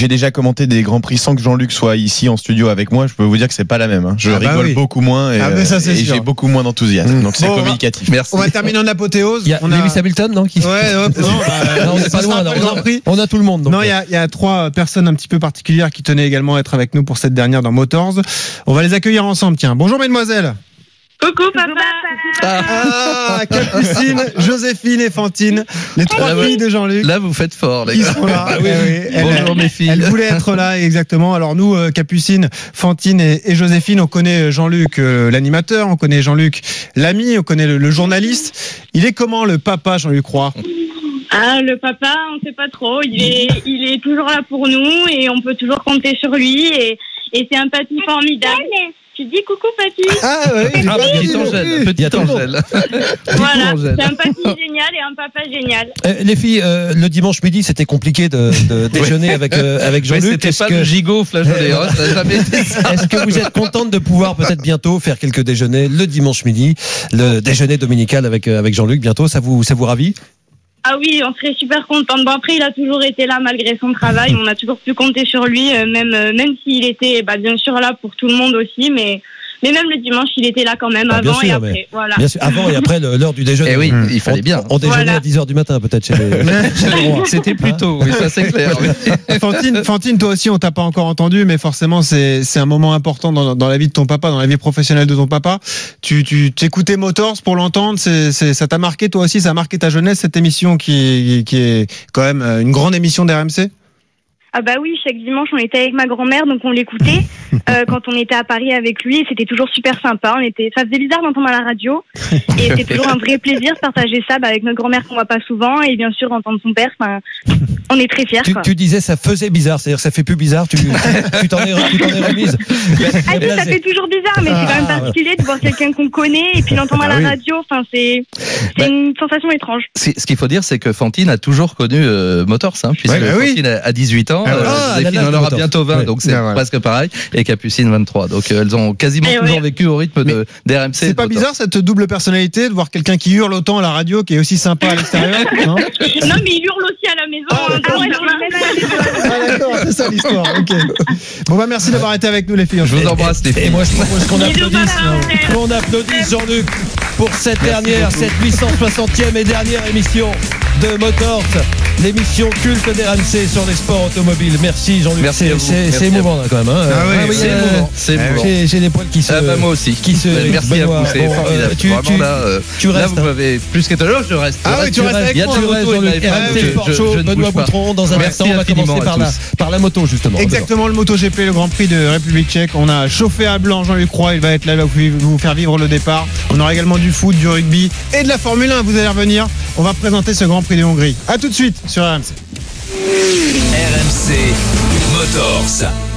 déjà commenté des Grands Prix sans que Jean-Luc soit ici en studio avec moi. Je peux vous dire que c'est pas la même. Hein. Je ah bah rigole oui. beaucoup moins et, ah bah ça, et j'ai beaucoup moins d'enthousiasme. Mmh. Donc c'est bon, communicatif. On va, Merci. on va terminer en apothéose. Il y a on a Lewis Hamilton, non qui... Ouais, ouais, non, bah, non, on n'est pas loin. Alors, on, a, on a tout le monde. Donc. Non, il y a, il y a trois personnes un petit peu particulières qui tenaient également à être avec nous pour cette dernière dans Motors. On va les accueillir ensemble. Tiens, bonjour mesdemoiselles. Coucou papa. Ah, Capucine, Joséphine et Fantine, les trois là, filles de Jean-Luc. Là, vous faites fort, les qui gars. sont là. Ah, oui, oui. Elle, bonjour mes filles. Elle voulait être là, exactement. Alors nous, Capucine, Fantine et, et Joséphine, on connaît Jean-Luc, euh, l'animateur, on connaît Jean-Luc, l'ami, on connaît le, le journaliste. Il est comment le papa, Jean-Luc Roy? Ah, le papa, on sait pas trop. Il est, il est toujours là pour nous et on peut toujours compter sur lui et, et c'est un papy formidable. Tu dis coucou papy. Ah oui, ah, petit Angèle, petit Angèle. Voilà, c'est un papy génial et un papa génial. Euh, les filles, euh, le dimanche midi, c'était compliqué de, de déjeuner oui. avec euh, avec Jean-Luc. C'était Est-ce pas que... le gigot flageolet, hein, ça n'a jamais été ça. Est-ce que vous êtes contente de pouvoir peut-être bientôt faire quelques déjeuners le dimanche midi, le déjeuner dominical avec avec Jean-Luc bientôt, ça vous ça vous ravit? Ah oui, on serait super contente. Bon après, il a toujours été là malgré son travail. On a toujours pu compter sur lui, même même s'il était, bah, bien sûr là pour tout le monde aussi, mais mais même le dimanche, il était là quand même, ah, avant sûr, et après. Mais, voilà. Bien sûr, avant et après le, l'heure du déjeuner. Eh oui, mmh. il fallait bien. On, on déjeunait voilà. à dix heures du matin peut-être chez les, chez les rois. C'était plus tôt, oui, ça c'est clair. Oui. Fantine, Fantine, toi aussi, on t'a pas encore entendu, mais forcément, c'est c'est un moment important dans, dans la vie de ton papa, dans la vie professionnelle de ton papa. Tu tu t'écoutais Motors pour l'entendre, c'est c'est ça t'a marqué toi aussi, ça a marqué ta jeunesse cette émission qui qui est quand même une grande émission d'R M C. Ah bah oui, chaque dimanche on était avec ma grand-mère, donc on l'écoutait euh, quand on était à Paris avec lui et c'était toujours super sympa. On était, ça faisait bizarre d'entendre à la radio et c'était toujours un vrai plaisir de partager ça bah, avec notre grand-mère qu'on voit pas souvent et bien sûr entendre son père. Enfin, on est très fiers. Tu, quoi. tu disais ça faisait bizarre, c'est-à-dire ça fait plus bizarre. Tu, tu t'en es, tu t'en es remise. Ah si, ça fait toujours bizarre, mais ah, c'est quand même particulier de voir quelqu'un qu'on connaît et puis l'entendre ah, à la oui. radio. Enfin, c'est c'est bah, une sensation étrange. Ce qu'il faut dire, c'est que Fantine a toujours connu euh, Motors, hein, puisque ouais, bah, Fantine oui. a dix-huit ans. Ah, euh, Joséphine en aura bientôt vingt, oui. donc c'est ouais, presque pareil. Et Capucine vingt-trois. Donc euh, elles ont quasiment et toujours ouais. vécu au rythme de d'R M C. C'est pas Motors. Bizarre cette double personnalité de voir quelqu'un qui hurle autant à la radio, qui est aussi sympa à l'extérieur. Non, non mais il hurle aussi à la maison. Ah, hein, ah, ouais, ah d'accord, c'est ça l'histoire. Ok. Bon bah merci d'avoir été avec nous les filles. Je vous embrasse les filles. Et moi je propose qu'on applaudisse, qu'on applaudisse Jean-Luc pour cette dernière, cette huit cent soixantième et dernière émission de Motors, l'émission culte d'R M C sur les sports automobiles. Merci Jean-Luc. Merci c'est, à vous. c'est, Merci c'est émouvant là quand même. Hein. Ah oui, ah, oui c'est euh, émouvant. C'est émouvant. J'ai, j'ai des poils qui se. Ah bah moi aussi. Qui se. Merci Benoît. à vous. C'est bon, formidable. Euh, tu, Vraiment, tu, là, euh, tu restes. Là vous m'avez plus qu'étonné. Je reste. Ah oui, tu restes avec moi. moi. Tu restes sur le R M C Sport Show. Benoît Boutron. Dans un instant, on va commencer par la par la moto justement. Exactement, le MotoGP, le Grand Prix de République Tchèque. On a chauffé à blanc Jean-Luc Roy. Il va être là, il va vous faire vivre le départ. On aura également du foot, du rugby et de la Formule un. Vous allez revenir. On va présenter ce Grand Prix de Hongrie. À tout de suite sur R M C. R M C Motors.